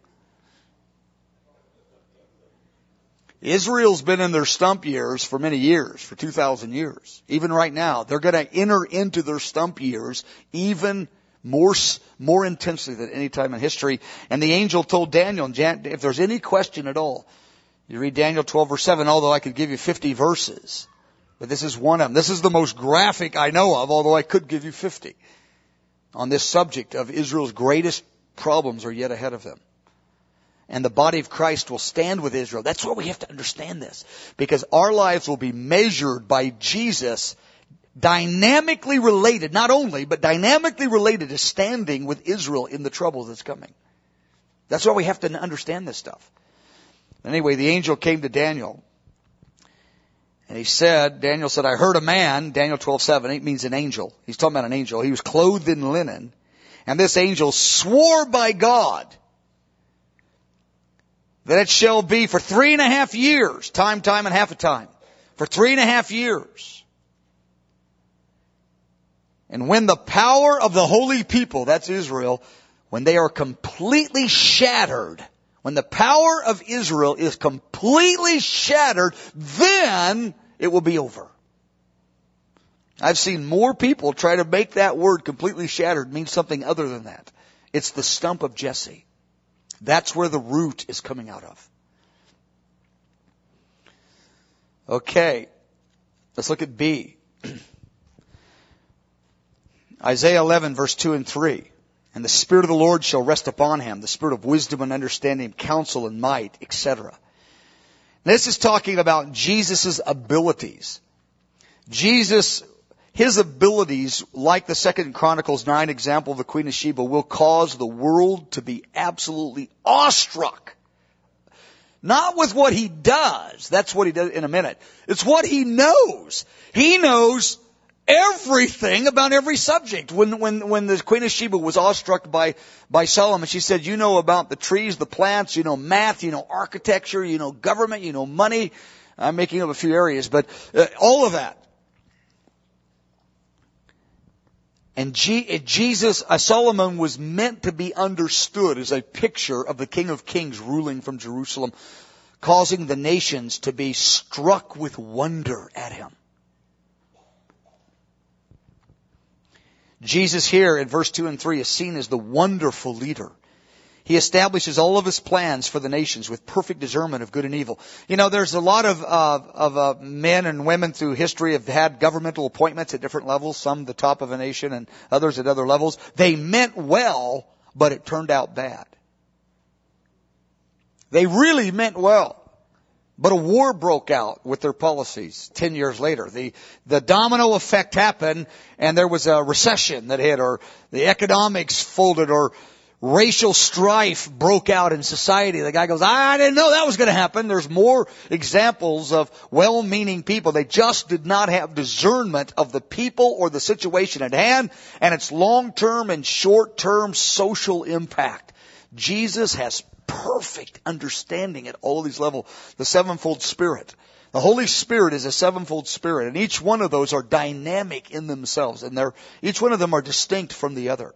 S1: Israel's been in their stump years for many years, for 2,000 years. Even right now, they're going to enter into their stump years even more intensely than any time in history. And the angel told Daniel, if there's any question at all, you read Daniel 12 verse 7, although I could give you 50 verses. But this is one of them. This is the most graphic I know of, although I could give you 50 on this subject of Israel's greatest problems are yet ahead of them. And the body of Christ will stand with Israel. That's why we have to understand this. Because our lives will be measured by Jesus, dynamically related, not only, but dynamically related to standing with Israel in the trouble that's coming. That's why we have to understand this stuff. Anyway, the angel came to Daniel. And Daniel said, I heard a man, Daniel 12:7, it means an angel. He's talking about an angel. He was clothed in linen. And this angel swore by God that it shall be for 3.5 years, time and half a time, for 3.5 years. And when the power of the holy people, that's Israel, when they are completely shattered, when the power of Israel is completely shattered, then it will be over. I've seen more people try to make that word completely shattered mean something other than that. It's the stump of Jesse. That's where the root is coming out of. Okay. Let's look at B. Isaiah 11 verse 2 and 3. And the Spirit of the Lord shall rest upon him, the Spirit of wisdom and understanding, counsel and might, etc. This is talking about Jesus' abilities. His abilities, like the 2 Chronicles 9 example of the Queen of Sheba, will cause the world to be absolutely awestruck. Not with what he does. That's what he does in a minute. It's what he knows. He knows everything about every subject. When the Queen of Sheba was awestruck by Solomon, she said, you know about the trees, the plants, you know math, you know architecture, you know government, you know money. I'm making up a few areas, but all of that. And Solomon was meant to be understood as a picture of the King of Kings ruling from Jerusalem, causing the nations to be struck with wonder at him. Jesus here in verse 2 and 3 is seen as the wonderful leader. He establishes all of his plans for the nations with perfect discernment of good and evil. You know, there's a lot of men and women through history have had governmental appointments at different levels, some the top of a nation and others at other levels. They meant well, but it turned out bad. They really meant well. But a war broke out with their policies 10 years later. The domino effect happened and there was a recession that hit, or the economics folded, or racial strife broke out in society. The guy goes, I didn't know that was going to happen. There's more examples of well-meaning people. They just did not have discernment of the people or the situation at hand and its long-term and short-term social impact. Jesus has perfect understanding at all of these levels. The sevenfold Spirit. The Holy Spirit is a sevenfold Spirit, and each one of those are dynamic in themselves, and each one of them are distinct from the other.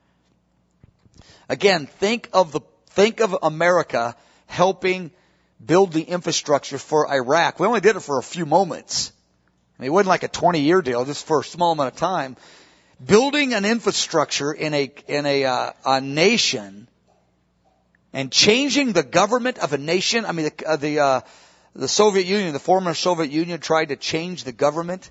S1: Again, think of America helping build the infrastructure for Iraq. We only did it for a few moments. I mean, it wasn't like a 20-year deal, just for a small amount of time. Building an infrastructure in a nation and changing the government of a nation. I mean, the Soviet Union, the former Soviet Union, tried to change the government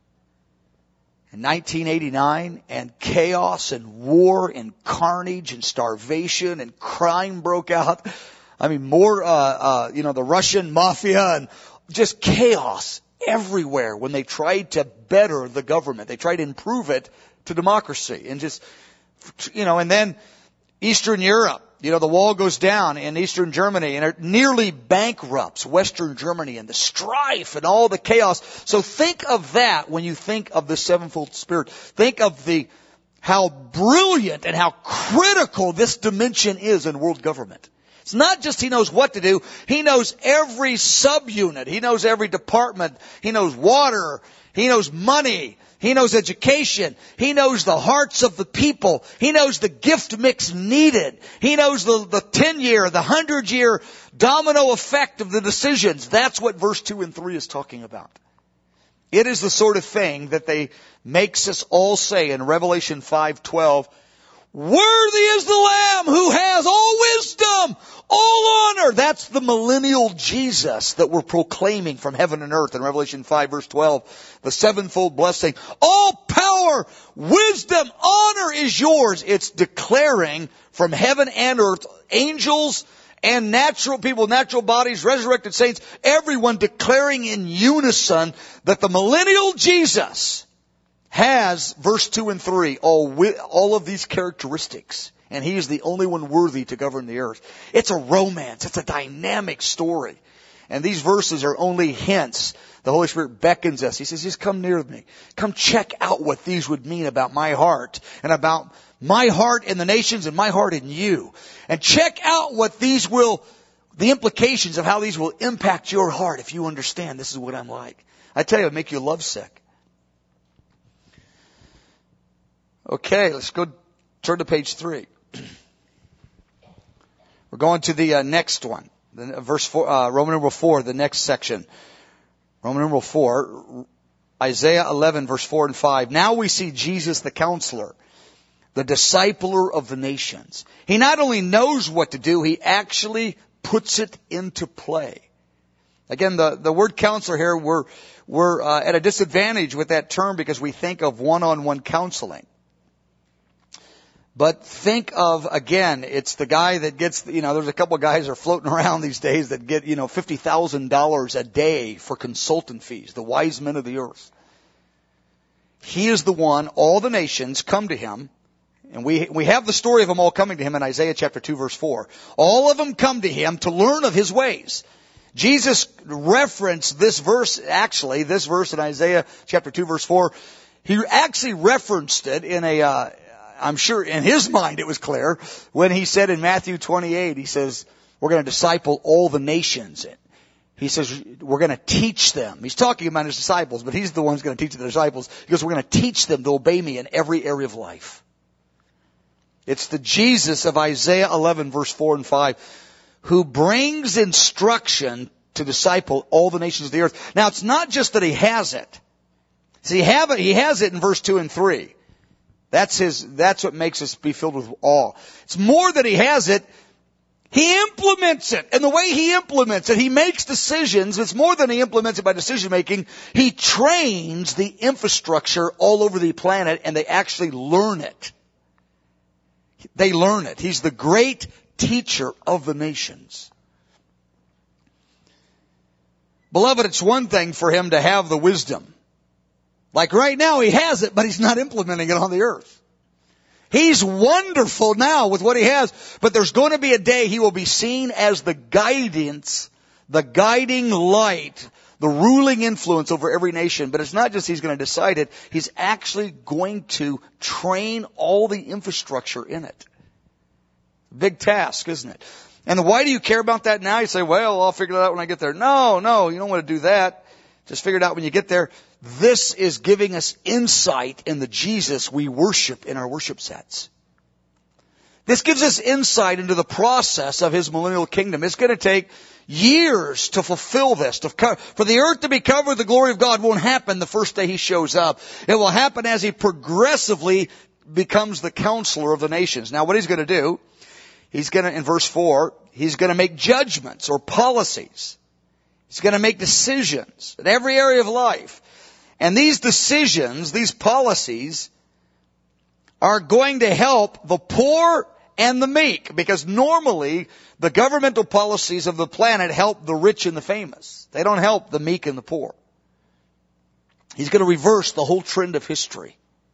S1: in 1989, and chaos and war and carnage and starvation and crime broke out. I mean, the Russian mafia and just chaos everywhere when they tried to better the government. They tried to improve it to democracy and and then Eastern Europe. The wall goes down in Eastern Germany and it nearly bankrupts Western Germany and the strife and all the chaos. So think of that when you think of the sevenfold Spirit. Think of how brilliant and how critical this dimension is in world government. It's not just He knows what to do. He knows every subunit. He knows every department. He knows water. He knows money. He knows education. He knows the hearts of the people. He knows the gift mix needed. He knows the 10-year, the 100-year domino effect of the decisions. That's what verse 2 and 3 is talking about. It is the sort of thing that makes us all say in Revelation 5:12, worthy is the Lamb who has all wisdom, all honor. That's the millennial Jesus that we're proclaiming from heaven and earth in Revelation 5 verse 12. The sevenfold blessing. All power, wisdom, honor is yours. It's declaring from heaven and earth, angels and natural people, natural bodies, resurrected saints, everyone declaring in unison that the millennial Jesus has, verse 2 and 3, all of these characteristics. And He is the only one worthy to govern the earth. It's a romance. It's a dynamic story. And these verses are only hints. The Holy Spirit beckons us. He says, just come near me. Come check out what these would mean about my heart and about my heart in the nations and my heart in you. And check out what the implications of how these will impact your heart if you understand this is what I'm like. I tell you, it'll make you lovesick. Okay, let's go turn to page 3. We're going to the next one. Verse 4, Roman numeral 4, the next section. Roman numeral 4, Isaiah 11, verse 4 and 5. Now we see Jesus the counselor, the discipler of the nations. He not only knows what to do, He actually puts it into play. Again, the word counselor here, we're at a disadvantage with that term because we think of one-on-one counseling. But think of, again, it's the guy that gets, there's a couple of guys that are floating around these days that get, $50,000 a day for consultant fees, the wise men of the earth. He is the one, all the nations come to Him, and we have the story of them all coming to Him in Isaiah chapter 2 verse 4. All of them come to Him to learn of His ways. Jesus referenced this verse in Isaiah chapter 2 verse 4. He actually referenced it in I'm sure in His mind it was clear when He said in Matthew 28, He says, we're going to disciple all the nations. He says, we're going to teach them. He's talking about His disciples, but He's the one who's going to teach the disciples. He goes, we're going to teach them to obey Me in every area of life. It's the Jesus of Isaiah 11 verse 4 and 5 who brings instruction to disciple all the nations of the earth. Now it's not just that He has it. See, He has it in verse 2 and 3. That's what makes us be filled with awe. It's more that He has it. He implements it. And the way He implements it, He makes decisions. It's more than He implements it by decision making. He trains the infrastructure all over the planet and they actually learn it. They learn it. He's the great teacher of the nations. Beloved, it's one thing for Him to have the wisdom. Like right now He has it, but He's not implementing it on the earth. He's wonderful now with what he has, but there's going to be a day he will be seen as the guidance, the guiding light, the ruling influence over every nation. But it's not just he's going to decide it, he's actually going to train all the infrastructure in it. Big task, isn't it? And why do you care about that now? You say, well, I'll figure it out when I get there. No, you don't want to do that. Just figure it out when you get there. This is giving us insight in the Jesus we worship in our worship sets. This gives us insight into the process of His millennial kingdom. It's going to take years to fulfill this. For the earth to be covered with the glory of God won't happen the first day He shows up. It will happen as He progressively becomes the counselor of the nations. Now what He's going to do, He's going to, in verse 4, He's going to make judgments or policies. He's going to make decisions in every area of life. And these decisions, these policies, are going to help the poor and the meek. Because normally, the governmental policies of the planet help the rich and the famous. They don't help the meek and the poor. He's going to reverse the whole trend of history.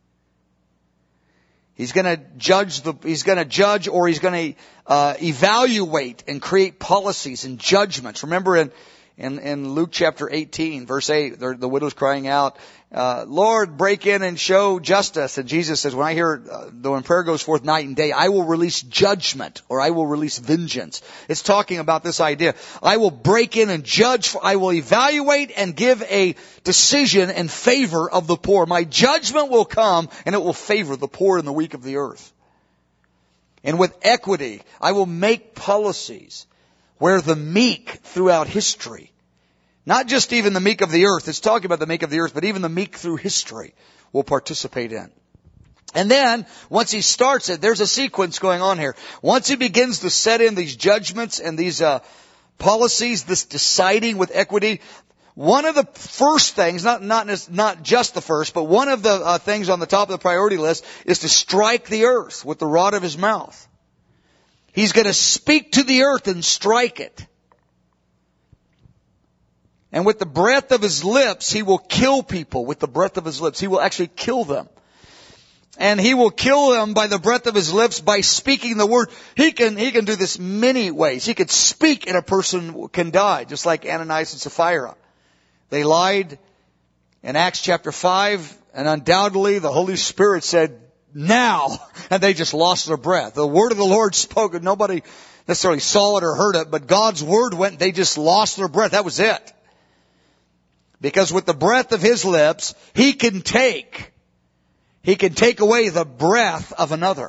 S1: He's going to judge or he's going to evaluate and create policies and judgments. Remember in Luke chapter 18, verse 8, the widow's crying out, Lord, break in and show justice. And Jesus says, when prayer goes forth night and day, I will release judgment, or I will release vengeance. It's talking about this idea. I will break in and judge, I will evaluate and give a decision in favor of the poor. My judgment will come and it will favor the poor and the weak of the earth. And with equity, I will make policies where the meek throughout history, not just even the meek of the earth, it's talking about the meek of the earth, but even the meek through history will participate in. And then, once he starts it, there's a sequence going on here. Once he begins to set in these judgments and these policies, this deciding with equity, one of the first things, not just the first, but one of the things on the top of the priority list is to strike the earth with the rod of his mouth. He's going to speak to the earth and strike it. And with the breath of his lips, he will kill people with the breath of his lips. He will actually kill them. And he will kill them by the breath of his lips by speaking the word. He can do this many ways. He could speak and a person can die, just like Ananias and Sapphira. They lied in Acts chapter 5, and undoubtedly the Holy Spirit said, now, and they just lost their breath. The word of the Lord spoke, and nobody necessarily saw it or heard it, but God's word went, they just lost their breath. That was it. Because with the breath of his lips, he can take away the breath of another.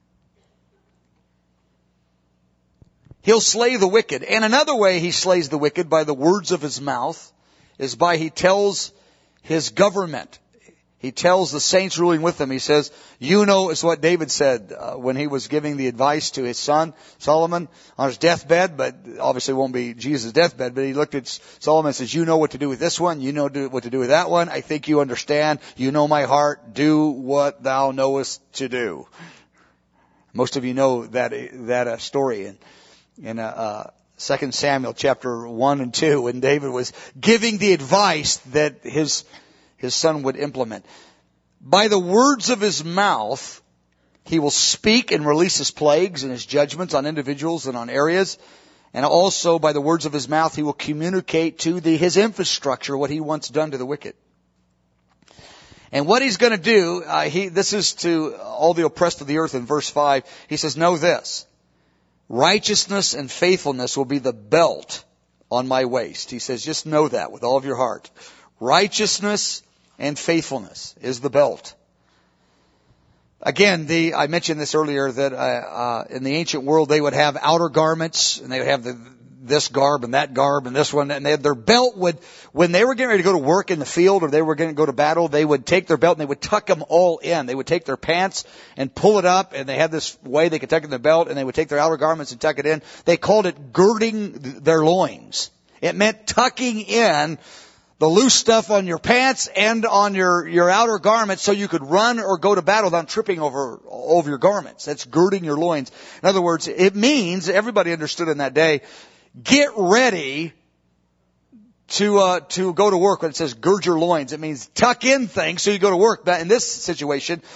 S1: He'll slay the wicked. And another way he slays the wicked by the words of his mouth is by he tells his government. He tells the saints ruling with him, he says, it's what David said when he was giving the advice to his son, Solomon, on his deathbed, but obviously it won't be Jesus' deathbed, but he looked at Solomon and says, you know what to do with this one, you know what to do with that one, I think you understand, you know my heart, do what thou knowest to do. Most of you know that story in 2 Samuel chapter 1 and 2, when David was giving the advice that his son would implement. By the words of his mouth, he will speak and release his plagues and his judgments on individuals and on areas. And also by the words of his mouth, he will communicate to his infrastructure what he wants done to the wicked. And what he's going to do, this is to all the oppressed of the earth in verse 5. He says, know this, righteousness and faithfulness will be the belt on my waist. He says, just know that with all of your heart. Righteousness and faithfulness is the belt. Again, I mentioned this earlier that in the ancient world they would have outer garments and they would have this garb and that garb and this one, and their belt when they were getting ready to go to work in the field or they were going to go to battle, they would take their belt and they would tuck them all in. They would take their pants and pull it up, and they had this way they could tuck in their belt, and they would take their outer garments and tuck it in. They called it girding their loins. It meant tucking in the loose stuff on your pants and on your outer garments so you could run or go to battle without tripping over your garments. That's girding your loins. In other words, it means, everybody understood in that day, get ready to go to work. When it says gird your loins, it means tuck in things so you go to work. But in this situation,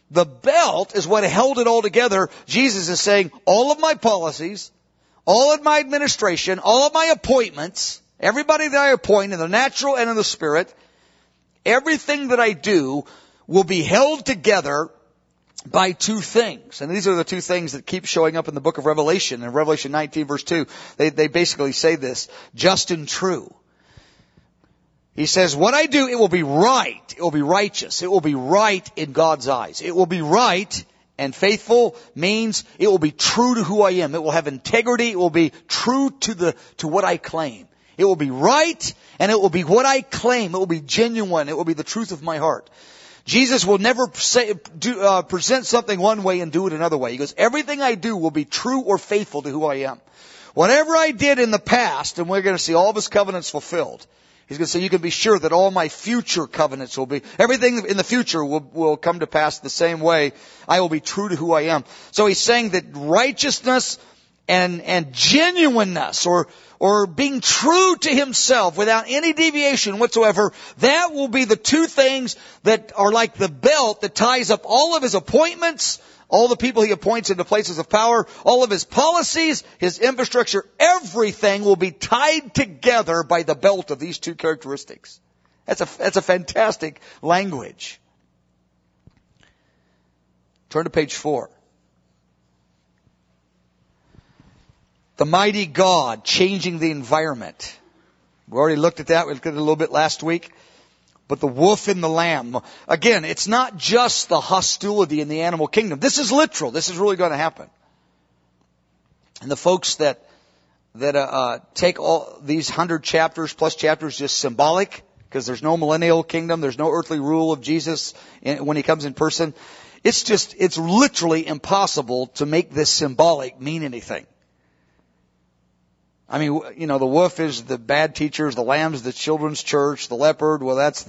S1: The belt is what held it all together. Jesus is saying, all of my policies, all of my administration, all of my appointments, everybody that I appoint in the natural and in the spirit, everything that I do will be held together by two things. And these are the two things that keep showing up in the book of Revelation. In Revelation 19 verse 2, they basically say this, just and true. He says, what I do, it will be right. It will be righteous. It will be right in God's eyes. It will be right, and faithful means it will be true to who I am. It will have integrity. It will be true to what I claim. It will be right, and it will be what I claim. It will be genuine. It will be the truth of my heart. Jesus will never present something one way and do it another way. He goes, everything I do will be true or faithful to who I am. Whatever I did in the past, and we're going to see all of His covenants fulfilled, He's going to say, you can be sure that all my future covenants will be, everything in the future will come to pass the same way. I will be true to who I am. So He's saying that righteousness and genuineness, or being true to Himself without any deviation whatsoever, that will be the two things that are like the belt that ties up all of His appointments, all the people He appoints into places of power, all of His policies, His infrastructure, everything will be tied together by the belt of these two characteristics. That's a fantastic language. Turn to page 4. The mighty God changing the environment. We already looked at that. We looked at it a little bit last week. But the wolf and the lamb. Again, it's not just the hostility in the animal kingdom. This is literal. This is really going to happen. And the folks that take all these 100 chapters plus chapters just symbolic, because there's no millennial kingdom, there's no earthly rule of Jesus when He comes in person. It's literally impossible to make this symbolic mean anything. I mean, you know, the wolf is the bad teachers, the lamb's the children's church, the leopard, well, that's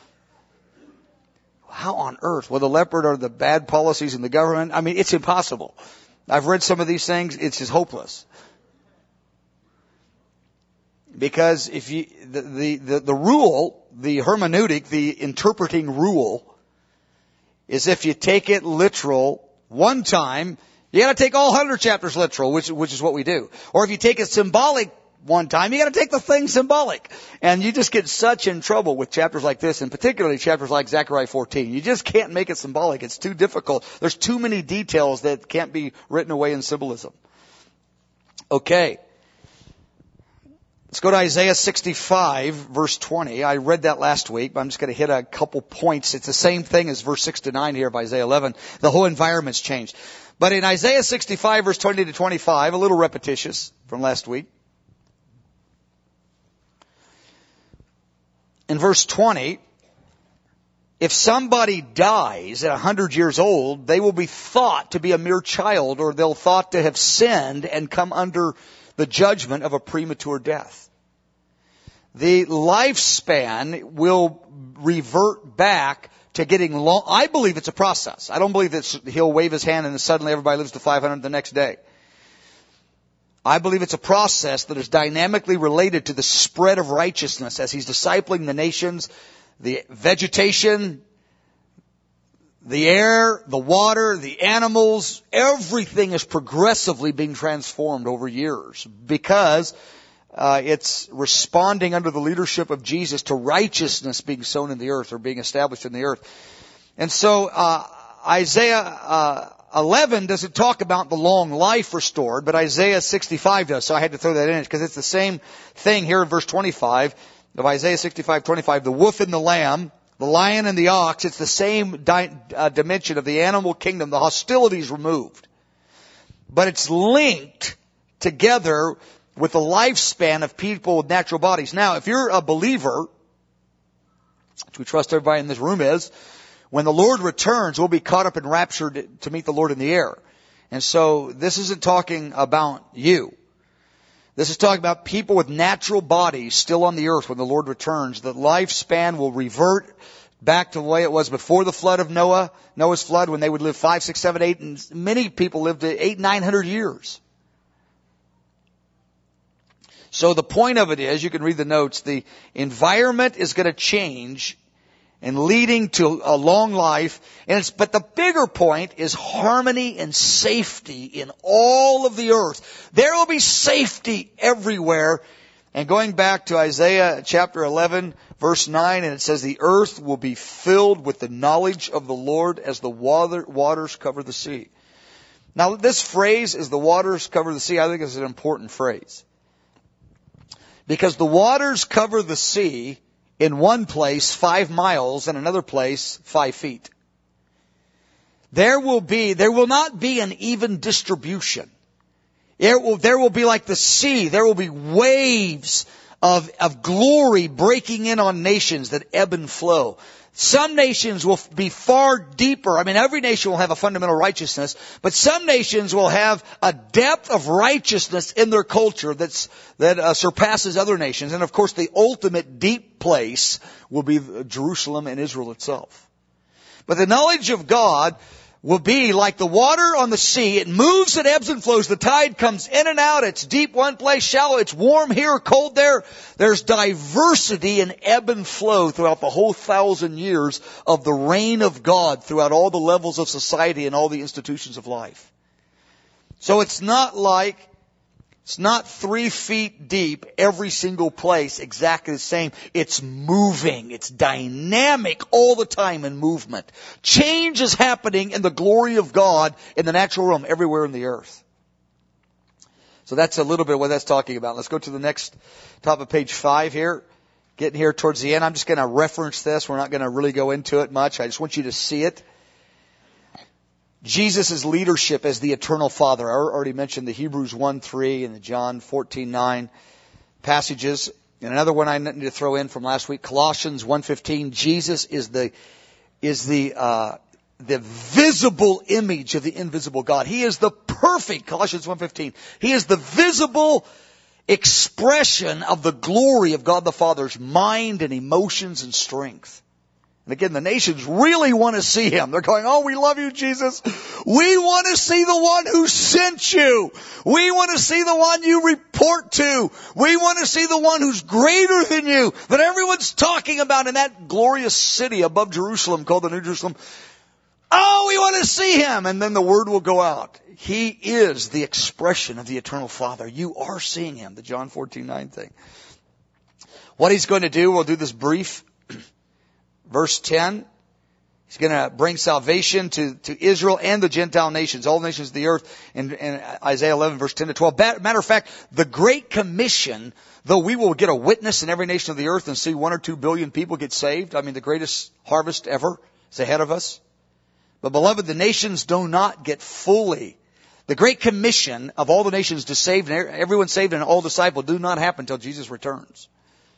S1: how on earth? Well, the leopard are the bad policies in the government. I mean, it's impossible. I've read some of these things. It's just hopeless. Because if you, the rule, the hermeneutic, the interpreting rule, is if you take it literal one time, you gotta take all 100 chapters literal, which is what we do. Or if you take it symbolic one time, you gotta take the thing symbolic. And you just get such in trouble with chapters like this, and particularly chapters like Zechariah 14. You just can't make it symbolic. It's too difficult. There's too many details that can't be written away in symbolism. Okay. Let's go to Isaiah 65, verse 20. I read that last week, but I'm just going to hit a couple points. It's the same thing as verse 6 to 9 here of Isaiah 11. The whole environment's changed. But in Isaiah 65, verse 20 to 25, a little repetitious from last week. In verse 20, if somebody dies at 100 years old, they will be thought to be a mere child, or they'll thought to have sinned and come under the judgment of a premature death. The lifespan will revert back to getting long. I believe it's a process. I don't believe that He'll wave His hand and then suddenly everybody lives to 500 the next day. I believe it's a process that is dynamically related to the spread of righteousness as He's discipling the nations, the vegetation, the air, the water, the animals, everything is progressively being transformed over years because it's responding under the leadership of Jesus to righteousness being sown in the earth or being established in the earth. And so Isaiah 11 doesn't talk about the long life restored, but Isaiah 65 does. So I had to throw that in because it's the same thing here in verse 25 of Isaiah 65:25. The wolf and the lamb, the lion and the ox, it's the same dimension of the animal kingdom. The hostility is removed. But it's linked together with the lifespan of people with natural bodies. Now, if you're a believer, which we trust everybody in this room is, when the Lord returns, we'll be caught up and raptured to meet the Lord in the air. And so this isn't talking about you. This is talking about people with natural bodies still on the earth when the Lord returns. The lifespan will revert back to the way it was before the flood of Noah's flood, when they would live 5, 6, 7, 8, and many people lived 800, 900 years. So the point of it is, you can read the notes, the environment is going to change and leading to a long life. But the bigger point is harmony and safety in all of the earth. There will be safety everywhere. And going back to Isaiah chapter 11, verse 9, and it says, the earth will be filled with the knowledge of the Lord as the waters cover the sea. Now, this phrase, as the waters cover the sea, I think is an important phrase. Because the waters cover the sea in one place 5 miles and another place 5 feet. There will not be an even distribution. There will be like the sea. There will be waves of glory breaking in on nations that ebb and flow. Some nations will be far deeper. I mean, every nation will have a fundamental righteousness, but some nations will have a depth of righteousness in their culture that surpasses other nations. And of course, the ultimate deep place will be Jerusalem and Israel itself. But the knowledge of God will be like the water on the sea. It moves, it ebbs and flows. The tide comes in and out. It's deep one place, shallow. It's warm here, cold there. There's diversity in ebb and flow throughout the whole 1,000 years of the reign of God throughout all the levels of society and all the institutions of life. So it's not 3 feet deep, every single place exactly the same. It's moving. It's dynamic all the time in movement. Change is happening in the glory of God in the natural realm everywhere in the earth. So that's a little bit of what that's talking about. Let's go to the next top of page 5 here. Getting here towards the end. I'm just going to reference this. We're not going to really go into it much. I just want you to see it. Jesus' leadership as the eternal Father. I already mentioned the Hebrews 1:3 and the John 14:9 passages. And another one I need to throw in from last week, Colossians 1:15. Jesus is the visible image of the invisible God. He is the perfect, Colossians 1:15. He is the visible expression of the glory of God the Father's mind and emotions and strength. And again, the nations really want to see Him. They're going, oh, we love you, Jesus. We want to see the one who sent you. We want to see the one you report to. We want to see the one who's greater than you, that everyone's talking about in that glorious city above Jerusalem called the New Jerusalem. Oh, we want to see Him. And then the word will go out. He is the expression of the eternal Father. You are seeing Him, the John 14:9 thing. What He's going to do, we'll do this brief. Verse 10, He's going to bring salvation to Israel and the Gentile nations, all nations of the earth, in Isaiah 11, verse 10 to 12. Matter of fact, the Great Commission, though we will get a witness in every nation of the earth and see 1 or 2 billion people get saved, I mean, the greatest harvest ever is ahead of us. But beloved, the nations do not get fully. The Great Commission of all the nations to save, and everyone saved and all discipled, do not happen until Jesus returns.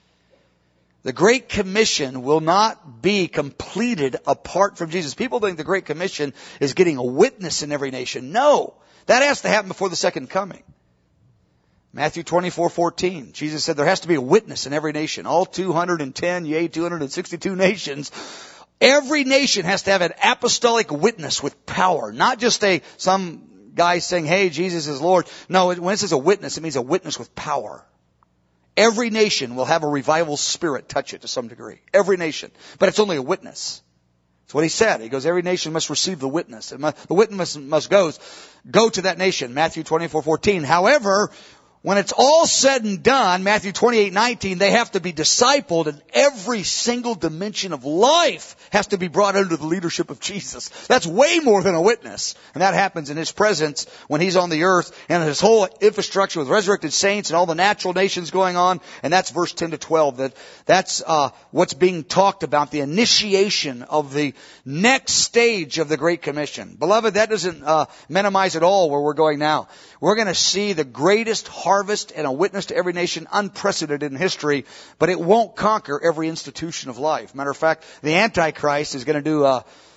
S1: The Great Commission will not be completed apart from Jesus. People think the Great Commission is getting a witness in every nation. No, that has to happen before the second coming. Matthew 24:14, Jesus said there has to be a witness in every nation. All 210, 262 nations. Every nation has to have an apostolic witness with power, not just some guy saying, hey, Jesus is Lord. No, when it says a witness, it means a witness with power. Every nation will have a revival spirit touch it to some degree. Every nation. But it's only a witness. That's what He said. He goes, every nation must receive the witness. The witness must go to that nation. Matthew 24:14. However, when it's all said and done, Matthew 28:19, they have to be discipled, and every single dimension of life has to be brought under the leadership of Jesus. That's way more than a witness. And that happens in His presence when He's on the earth and His whole infrastructure with resurrected saints and all the natural nations going on. And that's verse 10 to 12. That's what's being talked about, the initiation of the next stage of the Great Commission. Beloved, that doesn't minimize at all where we're going now. We're going to see the greatest harvest and a witness to every nation, unprecedented in history, but it won't conquer every institution of life. Matter of fact, the Antichrist is going to do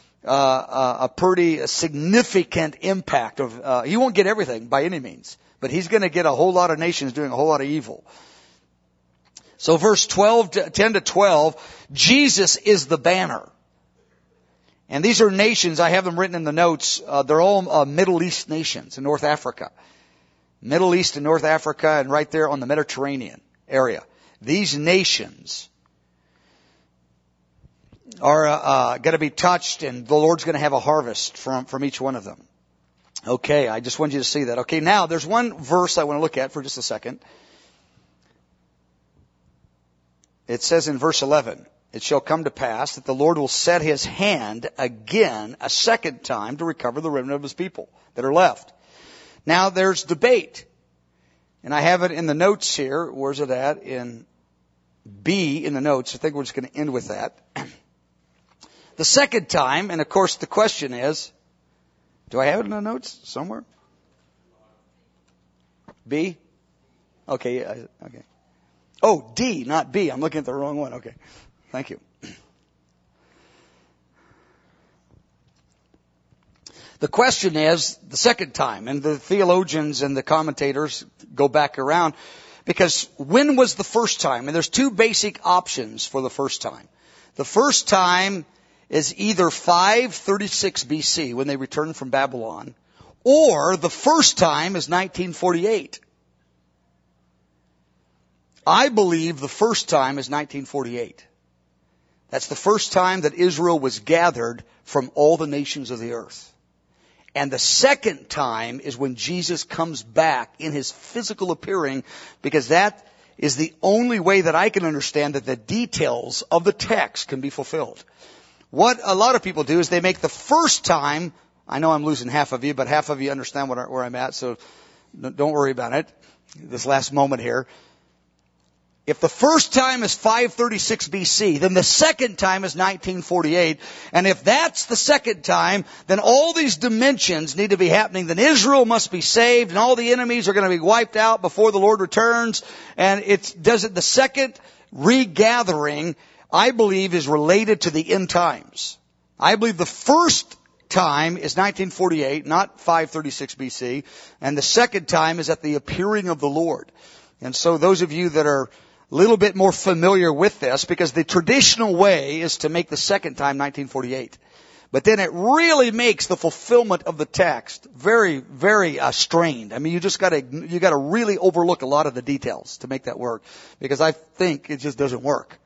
S1: a pretty significant impact of, he won't get everything by any means, but he's going to get a whole lot of nations doing a whole lot of evil. So verse 10 to 12, Jesus is the banner. And these are nations, I have them written in the notes, they're all Middle East nations in North Africa. Middle East and North Africa and right there on the Mediterranean area. These nations are going to be touched, and the Lord's going to have a harvest from each one of them. Okay, I just want you to see that. Okay, now there's one verse I want to look at for just a second. It says in verse 11, "It shall come to pass that the Lord will set his hand again a second time to recover the remnant of his people that are left." Now there's debate. And I have it in the notes here. Where's it at? In B in the notes. I think we're just going to end with that. The second time, and of course the question is, do I have it in the notes somewhere? B? Okay, okay. Oh, D, not B. I'm looking at the wrong one. Okay. Thank you. The question is the second time, and the theologians and the commentators go back around, because when was the first time? And there's two basic options for the first time. The first time is either 536 BC, when they returned from Babylon, or the first time is 1948. I believe the first time is 1948. That's the first time that Israel was gathered from all the nations of the earth. And the second time is when Jesus comes back in his physical appearing, because that is the only way that I can understand that the details of the text can be fulfilled. What a lot of people do is they make the first time, I know I'm losing half of you, but half of you understand where I'm at, so don't worry about it, this last moment here. If the first time is 536 BC, then the second time is 1948. And if that's the second time, then all these dimensions need to be happening. Then Israel must be saved, and all the enemies are going to be wiped out before the Lord returns. And the second regathering, I believe, is related to the end times. I believe the first time is 1948, not 536 BC. And the second time is at the appearing of the Lord. And so those of you that are a little bit more familiar with this, because the traditional way is to make the second time 1948. But then it really makes the fulfillment of the text very, very strained. I mean, you gotta really overlook a lot of the details to make that work, because I think it just doesn't work.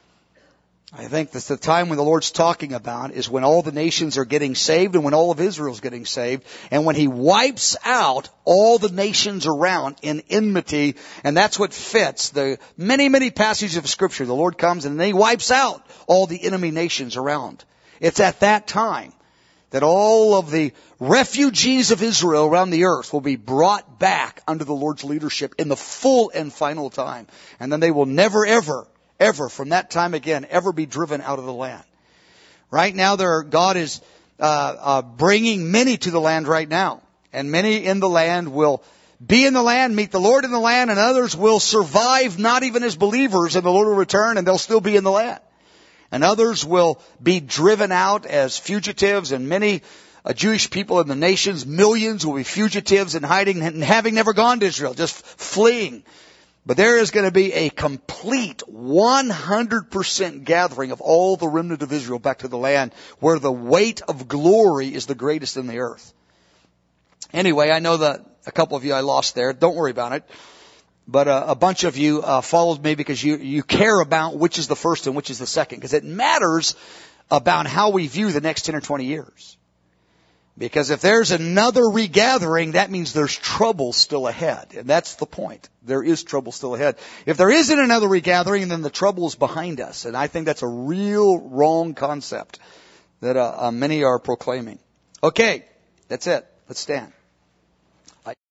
S1: I think that's the time when the Lord's talking about is when all the nations are getting saved and when all of Israel's getting saved, and when he wipes out all the nations around in enmity. And that's what fits the many, many passages of Scripture. The Lord comes and then he wipes out all the enemy nations around. It's at that time that all of the refugees of Israel around the earth will be brought back under the Lord's leadership in the full and final time. And then they will never, ever from that time again, ever be driven out of the land. Right now, God is bringing many to the land right now. And many in the land will be in the land, meet the Lord in the land, and others will survive not even as believers, and the Lord will return, and they'll still be in the land. And others will be driven out as fugitives, and many Jewish people in the nations, millions, will be fugitives and hiding and having never gone to Israel, just fleeing. But there is going to be a complete 100% gathering of all the remnant of Israel back to the land where the weight of glory is the greatest in the earth. Anyway, I know that a couple of you I lost there. Don't worry about it. But a bunch of you followed me because you care about which is the first and which is the second. Because it matters about how we view the next 10 or 20 years. Because if there's another regathering, that means there's trouble still ahead. And that's the point. There is trouble still ahead. If there isn't another regathering, then the trouble is behind us. And I think that's a real wrong concept that many are proclaiming. Okay, that's it. Let's stand.